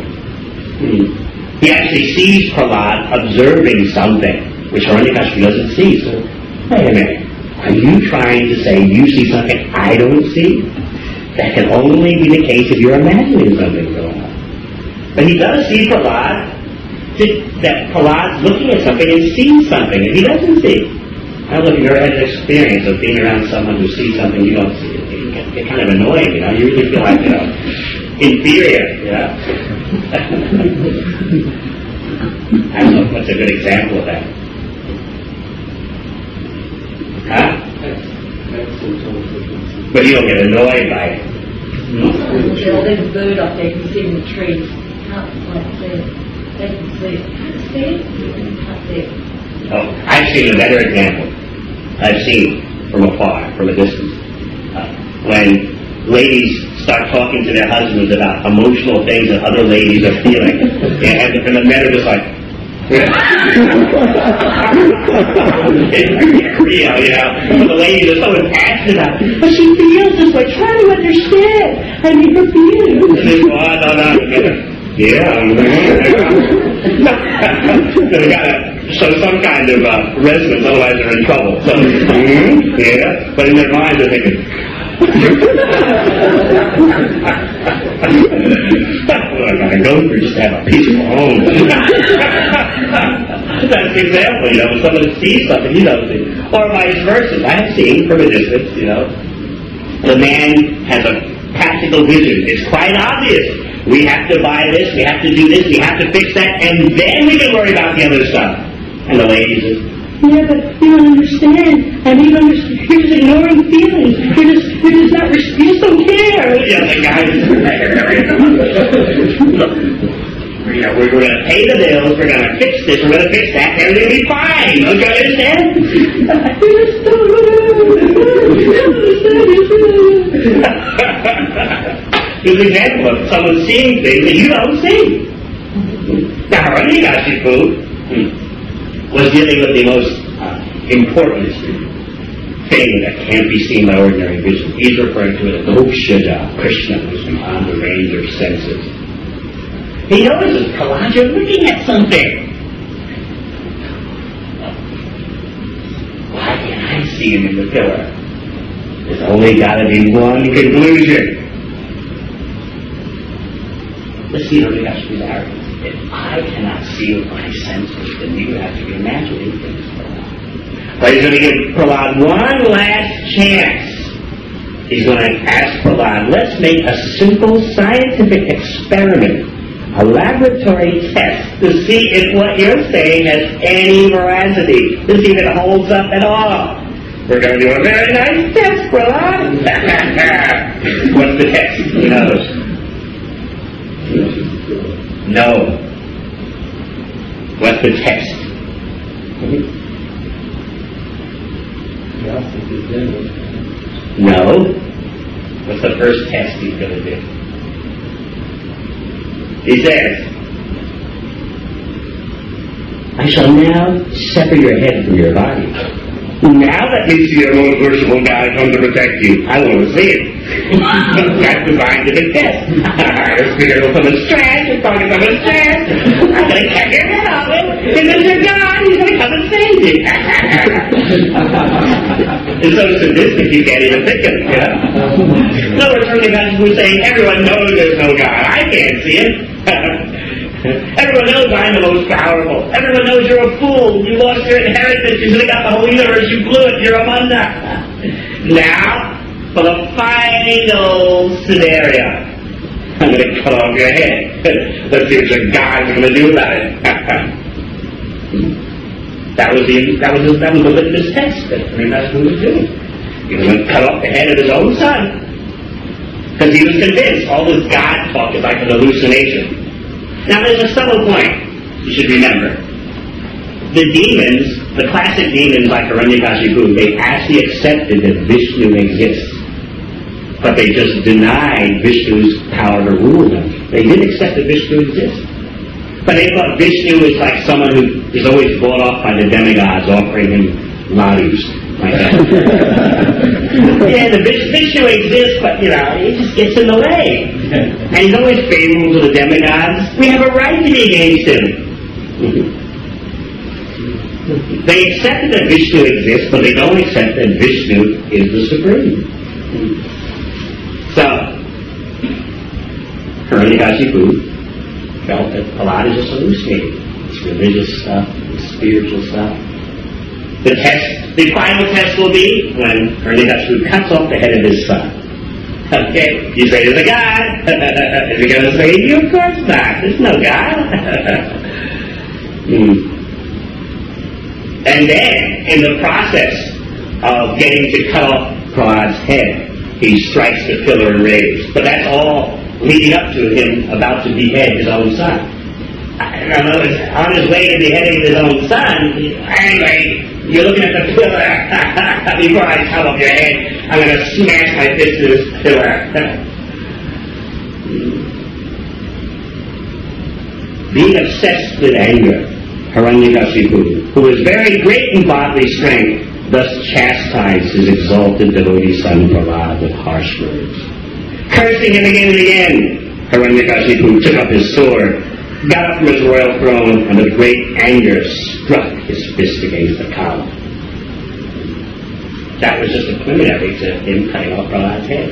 He actually sees Prahlad observing something which Hiranyakashipu doesn't see. So, wait a minute. Are you trying to say you see something I don't see? That can only be the case if you're imagining something going on. But he does see Prahlad, that Prahlad's looking at something and sees something that he doesn't see. I don't know if you've ever had an experience of being around someone who sees something you don't see. It can get kind of annoying, You really feel like, inferior, I don't know what's a good example of that. But you don't get annoyed by it. There's a bird up there, you can see in the trees. Can't quite see it. They can see it. Can't see it? You can't see it. Oh, I've seen a better example. I've seen from afar, from a distance. When ladies start talking to their husbands about emotional things that other ladies are feeling, and the men are just like, real, But the ladies are so passionate about it. But she feels this way. Try to understand. I mean, her feelings. And they go, no. Yeah. They got to show some kind of resonance, otherwise they're in trouble. So, yeah. But in their minds they're thinking, what am I going to go through just to have a peaceful home? That's the example, when someone sees something he doesn't see. Or vice versa. I've seen from a distance, the man has a practical vision. It's quite obvious. We have to buy this, we have to do this, we have to fix that, and then we can worry about the other stuff. And the lady says, yeah, but you don't understand. I mean, you're just ignoring feelings. You're just not, you just don't care. Yeah, the guy is we're going to pay the bills, we're going to fix this, we're going to fix that, everything will be fine. Don't you understand? Here's an example of someone seeing things that you don't see. Now, Hiranyakashipu was dealing with the most important thing that can't be seen by ordinary vision. He's referring to it as Mokshaja, Krishna, who's beyond the range of senses. He notices Prahlada looking at something. Why can't I see him in the pillar? There's only got to be one conclusion. Let's see Hiranyakashipu's arrogance. If I cannot see with my senses, then you have to be imagining things for a while. But he's going to give Prahlad one last chance. He's going to ask Prahlad, let's make a simple scientific experiment, a laboratory test, to see if what you're saying has any veracity, to see if it holds up at all. We're going to do a very nice test, Prahlad. What's the test? He knows. No. What's the test? No. What's the first test he's going to do? He says, I shall now sever your head from your body. Now let me see a most merciful God come to protect you. I want to see it. That's the scientific test. Your spirit will come in stress. Your tongue will come in stress. I'm going to cut your head off it. And then your God, he's going to come and save you. It's so sadistic you can't even think of it. No, we're turning back to saying everyone knows there's no God. I can't see it. Everyone knows I'm the most powerful. Everyone knows you're a fool. You lost your inheritance. You should have got the whole universe. You blew it. You're a manda. Now, for the final scenario, I'm going to cut off your head. Let's see what your God's going to do about it. That was the litmus test that Hiranyakashipu was doing. He was going to cut off the head of his own son. Because he was convinced all this God talk is like an hallucination. Now there's a subtle point you should remember. The demons, the classic demons like Hiranyakashipu, they actually accepted that Vishnu exists. But they just denied Vishnu's power to rule them. They did accept that Vishnu exists. But they thought Vishnu is like someone who is always bought off by the demigods offering him ladus. Like that. Yeah, the Vishnu exists, but he just gets in the way. And he's always favorable to the demigods. We have a right to be against him. They accepted that Vishnu exists, but they don't accept that Vishnu is the supreme. So, Hiranyakashipu felt that Prahlada is just hallucinating. It's religious stuff, it's spiritual stuff. The final test will be when Hiranyakashipu cuts off the head of his son. Okay, you say there's a God. Is he going to save you? Of course not. There's no God. And then, in the process of getting to cut off Prahlad's head, he strikes the pillar in rage. But that's all leading up to him about to behead his own son. In other words, on his way to beheading his own son, anyway, you're looking at the pillar. Before I cut off your head, I'm going to smash my fist to this pillar. Being obsessed with anger, Hiranyakashipu, who was very great in bodily strength, thus chastised his exalted devotee son Prahlad with harsh words. Cursing him again and again, Hiranyakashipu took up his sword, got up from his royal throne, and with great anger struck his fist against the column. That was just a preliminary to him cutting off Prahlad's head.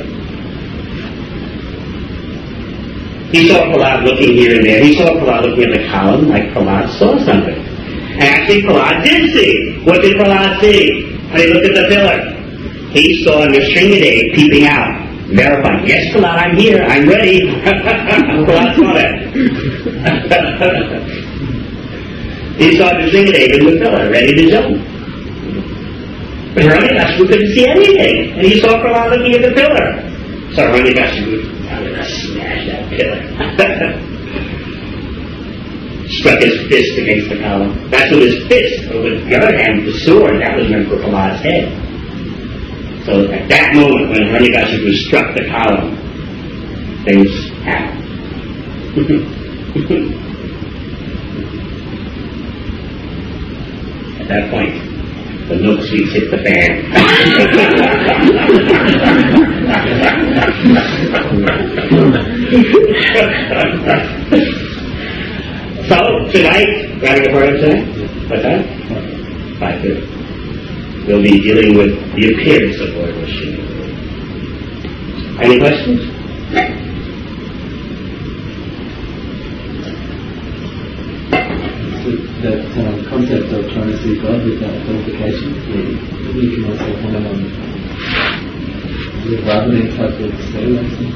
He saw Prahlad looking here and there. He saw Prahlad looking at the column like Prahlad saw something. And actually Prahlad did see. What did Prahlad see? When he looked at the pillar, he saw Nrsimhadev peeping out, verifying, yes, Prahlad, I'm here, I'm ready. Prahlad saw that. He saw Nrsimhadev in the pillar, ready to jump. But Hiranyakashipu couldn't see anything, and he saw Prahlad looking at the pillar. So Hiranyakashipu, I'm going to smash that pillar. Struck his fist against the column. That's with his fist, but with the other hand, the sword, that was meant for Prahlad's head. So at that moment, when Hiranyakashipu struck the column, things happened. At that point, the milk sweets hit the fan. So, tonight, grabbing a program tonight? What time? 5:30. We'll be dealing with the appearance of Lord Vishnu. Any questions? That concept of trying to see God without qualification, we can also find on the Brahmanic type of style, I think,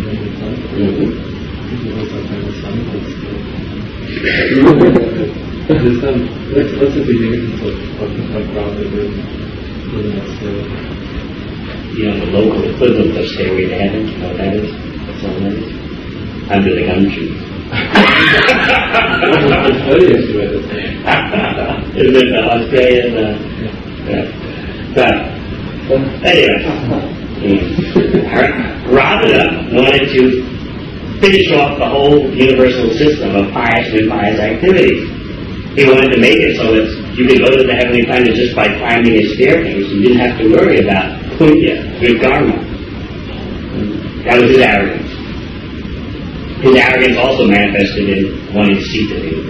there's lots of beginnings of Brahmanic in that style. You know, the local equivalent of Stairway to Heaven, you know what that is? That's all that is. Under the gum tree. Is it Australian? Anyway, Ravana wanted to finish off the whole universal system of pious and impious activities. He wanted to make it so that you could go to the heavenly planet just by climbing a staircase. You didn't have to worry about punya, good karma. That was his arrogance. His arrogance also manifested in wanting Sita Devi.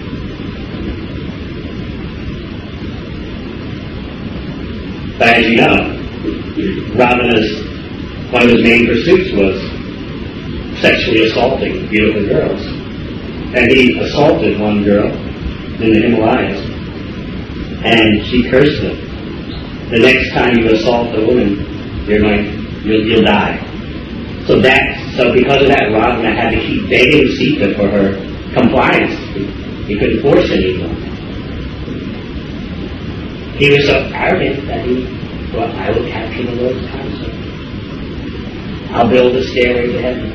But as you know, Ravana's one of his main pursuits was sexually assaulting beautiful girls. And he assaulted one girl in the Himalayas, and she cursed him. The next time you assault a woman, you'll die. So because of that, Ravana had to keep begging Sita for her compliance. He couldn't force it anymore. He was so arrogant that he thought, I will capture the Lord's consort. I'll build a stairway to heaven.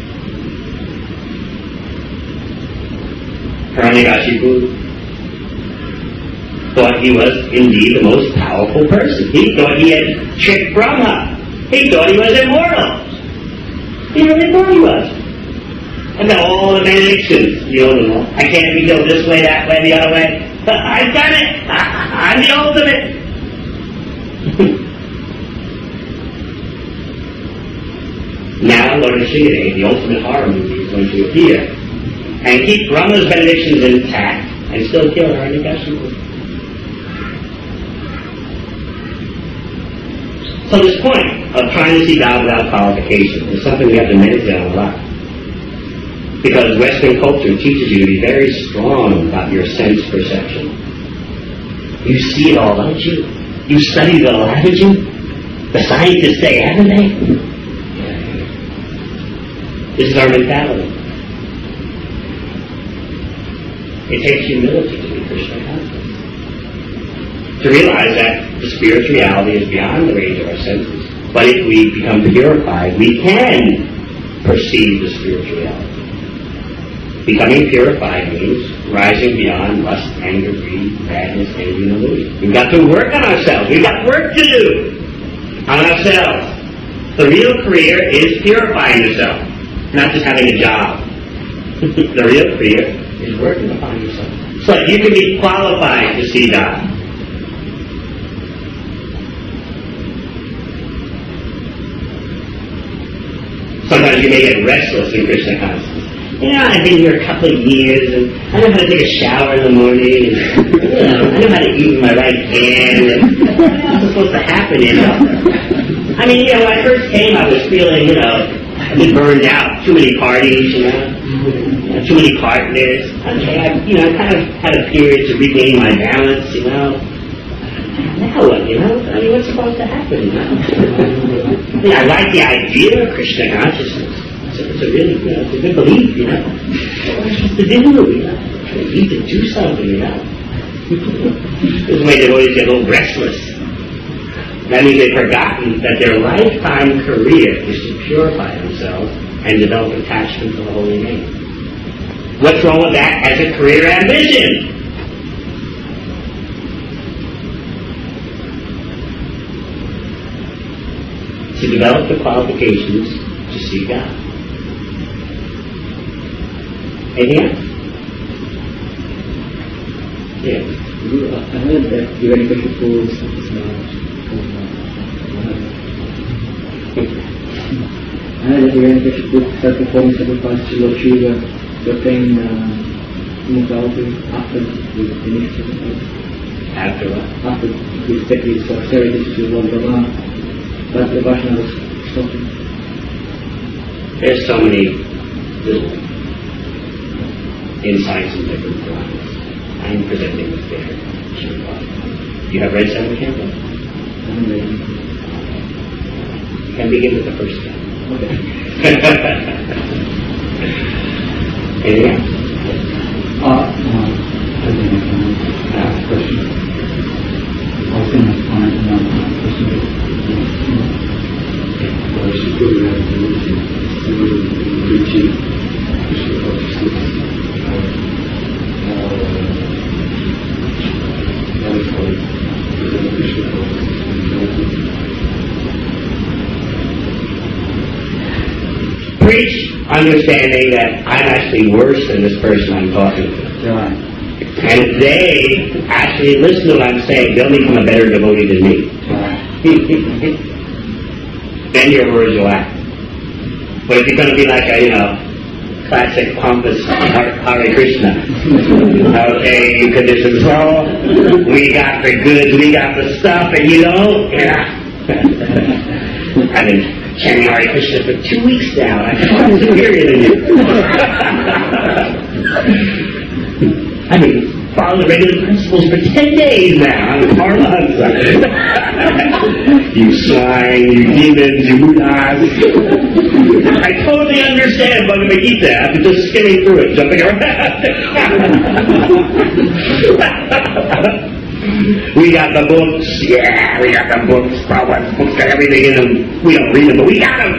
Hiranyakashipu thought he was indeed the most powerful person. He thought he had tricked Brahma. He thought he was immortal. He really thought he was. And then all the benedictions, I can't be killed this way, that way, the other way. But I've done it. I'm the ultimate. Now Lord Nrsimhadev, the ultimate horror movie, is going to appear and keep Brahma's benedictions intact and still kill Hiranyakashipu. So this point of trying to see God without qualification is something we have to meditate on a lot. Because Western culture teaches you to be very strong about your sense perception. You see it all, don't you? You studied it all, haven't you? The scientists say, haven't they? This is our mentality. It takes humility to be Krishna conscious. To realize that The spiritual reality is beyond the range of our senses. But if we become purified, we can perceive the spiritual reality. Becoming purified means rising beyond lust, anger, greed, madness, envy, and illusion. We've got to work on ourselves. We've got work to do on ourselves. The real career is purifying yourself, not just having a job. The real career is working upon yourself. So you can be qualified to see God. Sometimes you may get restless in Krishna consciousness. I've been here a couple of years, and I know how to take a shower in the morning, and I know how to eat with my right hand, and what else is supposed to happen, I mean, when I first came, I was feeling, a bit burned out. Too many parties, too many partners. Okay, I kind of had a period to regain my balance, Now what, I mean, what's supposed to happen, I like the idea of Krishna consciousness. It's a really, it's a good belief, What am I supposed to do, I need to do something, This is why they always get a little restless. That means they've forgotten that their lifetime career is to purify themselves and develop attachment to the holy name. What's wrong with that as a career ambition? To develop the qualifications to see God. Anything else? Yeah. I heard that Hiranyakashipu is I heard that Hiranyakashipu started performing sacrifice to Lord Shiva to obtain immortality after the initial sacrifice. After what? After he set his austerities to Lord Brahma, but the Vaishnavas stopped him. There's so many little insights in different Puranas. I'm presenting this there. You have read seven cantos? I haven't read them. You can begin with the first one. Okay. Anything else? Question. I was going to find another question. She put it out in reaching Krishna consciousness. Preach understanding that I'm actually worse than this person I'm talking to. Right. And if they actually listen to what I'm saying, they'll become a better devotee than me. Right. Then your words will act. But if you're going to be like a, classic pompous Hare Krishna, okay, because this is all, we got the goods, we got the stuff, and I've been chanting Hare Krishna for 2 weeks now, I'm superior than you. I've been following the regular principles for 10 days now. I'm a Paramahansa. You swine, you demons, you Buddhas. I totally understand Bhagavad Gita after just skimming through it, jumping around. We got the books. Yeah, we got the books. Prabhupada's books got everything in them. We don't read them, but we got them.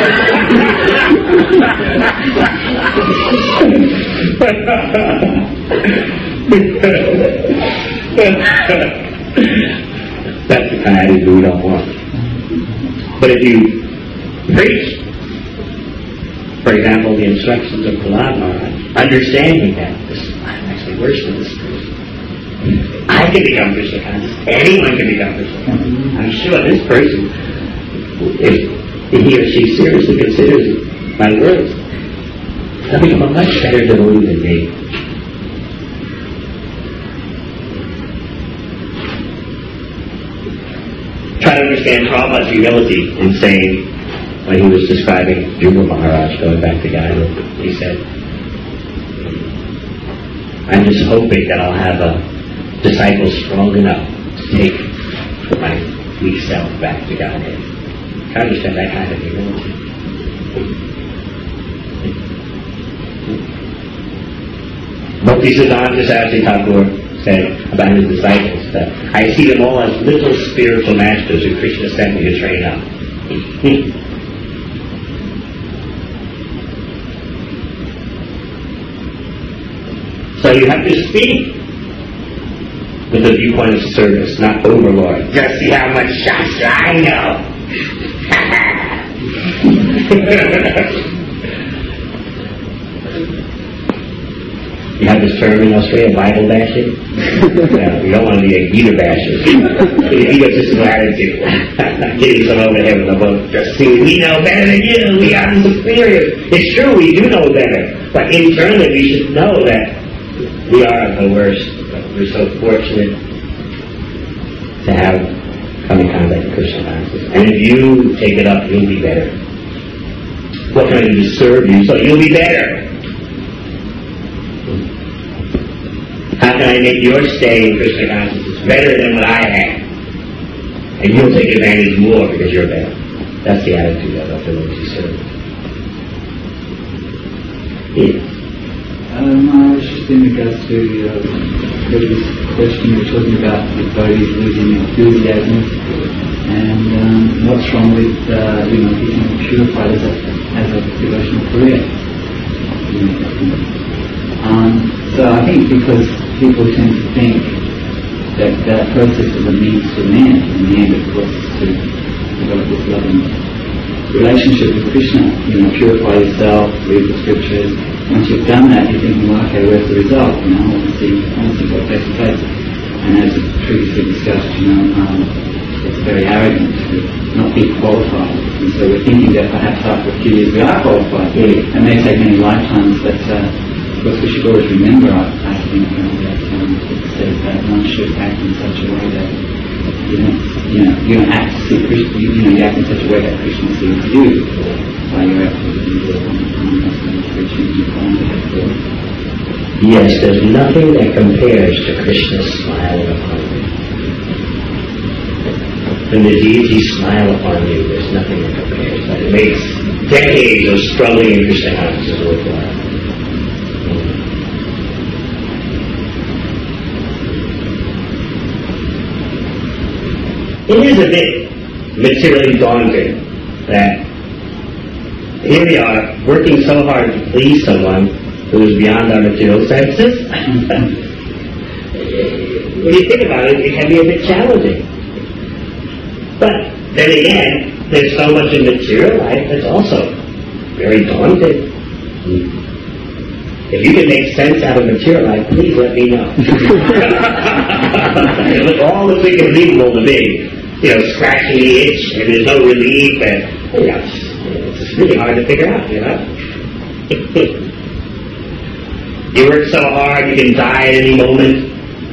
That's the kind of attitude we don't want. But if you preach, for example, the instructions of Prahlad Maharaj, understanding that I'm actually worse than this person. I can become Krishna conscious. Anyone can become Krishna conscious. I'm sure this person, if he or she seriously considers my words, they'll become a much better devotee than me. Try to understand Prabhupada's humility in saying, when he was describing Dhruva Maharaj going back to Gaya, he said, I'm just hoping that I'll have a disciple strong enough to take my weak self back to Godhead. Try to understand that kind of humility. Bhaktisiddhanta Saraswati Thakur said about his disciples, I see them all as little spiritual masters who Krishna sent me to train up. So you have to speak with the viewpoint of service, not overlord. Just see how much Shastra I know. You have this term in Australia, Bible bashing. Yeah, we don't want to be a Gita basher. The egotistical attitude. Getting some over here with a book. Just see, we know better than you. We are the superiors. It's true, we do know better. But internally, we should know that we are the worst. But we're so fortunate to have come in contact with Krishna consciousness. And if you take it up, you'll be better. What can I do to serve you so you'll be better? How can I make your stay in Krishna consciousness better than what I had? And you'll take advantage more because you're better. That's the attitude of the Lord you serve. Yes. I was just in regards to the previous question you were talking about the devotees losing enthusiasm and what's wrong with becoming purified as a devotional career. So I think because people tend to think that that process is a means to an end, and the end, of course, is to develop this loving relationship with Krishna. Purify yourself, read the scriptures. Once you've done that, you're thinking, well, okay, where's the result? I want to see what takes place. And as previously discussed, it's very arrogant to not be qualified. And so we're thinking that perhaps after a few years we are qualified. It may take many lifetimes, but of course we should always remember, I think, that it says that one should act in such a way that you don't act to see Krishna. You act in such a way that Krishna sees you by your activity. Yes, there's nothing that compares to Krishna's smile upon you. When the deities smile upon you, there's nothing that compares. But it makes decades of struggling in Krishna consciousness worthwhile. It is a bit materially daunting that here we are working so hard to please someone who is beyond our material senses. When you think about it, it can be a bit challenging. But then again, there's so much in material life that's also very daunting. If you can make sense out of material life, please let me know. Look, all the things unbelievable to me. Scratching the itch and there's no relief, and it's really hard to figure out, You work so hard, you can die at any moment.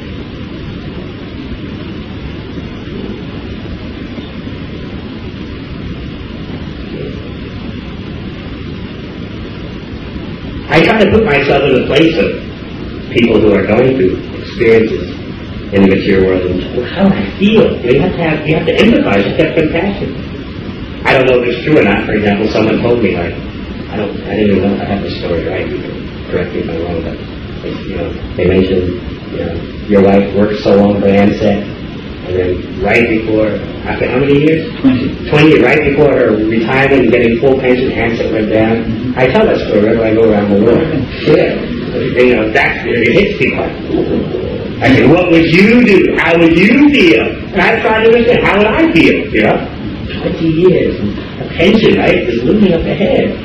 I try to put myself in the place of people who are going through experiences in the material world, and how do I feel? You have to empathize, you have to have compassion. I don't know if it's true or not. For example, someone told me, I didn't even know if I have the story right. You can correct me if I'm wrong, but they mentioned, your wife worked so long for Ansett, and then right before, after how many years? 20, right before her retirement and getting full pension, Ansett went down. Mm-hmm. I tell that story whenever I go around the world. Yeah, it hits people. I said, what would you do? How would you feel? And I tried to understand, how would I feel? 20 years, a pension, right, is looming up ahead.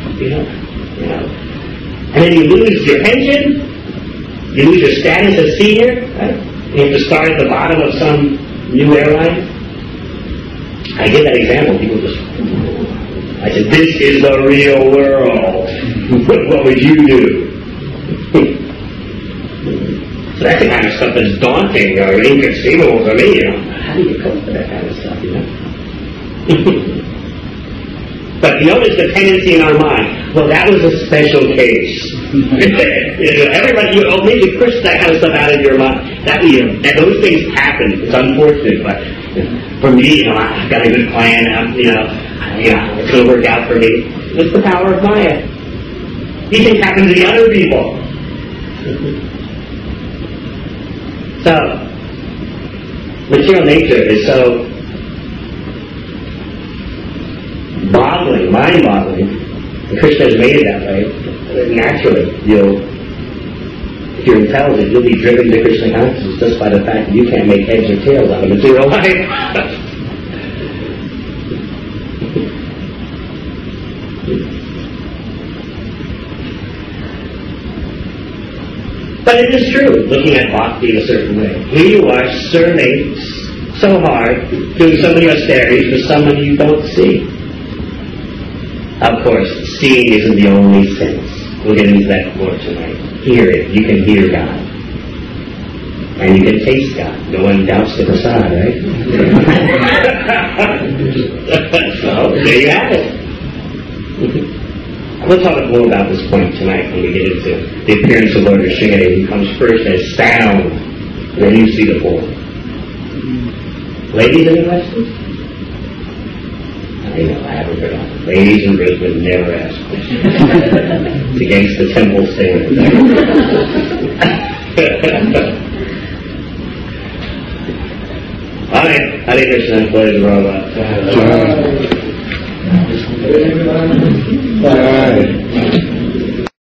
And then you lose your pension, you lose your status as senior, right? You have to start at the bottom of some new airline. I give that example, people just, I said, this is the real world. What would you do? So that's the kind of stuff that's daunting or inconceivable for me, How do you cope with that kind of stuff, But notice the tendency in our mind. Well, that was a special case. Everybody, maybe push that kind of stuff out of your mind. And those things happen. It's unfortunate, but for me, I've got a good plan. It's going to work out for me. It's the power of Maya. These things happen to the other people. So, Material nature is so boggling, mind-boggling, and Krishna has made it that way. Naturally, if you're intelligent, you'll be driven to Krishna consciousness just by the fact that you can't make heads or tails out of material life. But it is true, looking at bhakti in a certain way. Here you are serving so hard, doing so many austerities for someone you don't see. Of course, seeing isn't the only sense. We'll get into that more tonight. Hear it. You can hear God. And you can taste God. No one doubts the prasad, right? So, there you have it. We'll talk more about this point tonight when we get into the appearance of Lord Nrsimha. He comes first as sound, and then you see the form. Ladies, any questions? I know, I haven't forgotten. Ladies in Brisbane never ask questions. It's against the temple standard. All right, Hare Krishna, pleasure, Robert.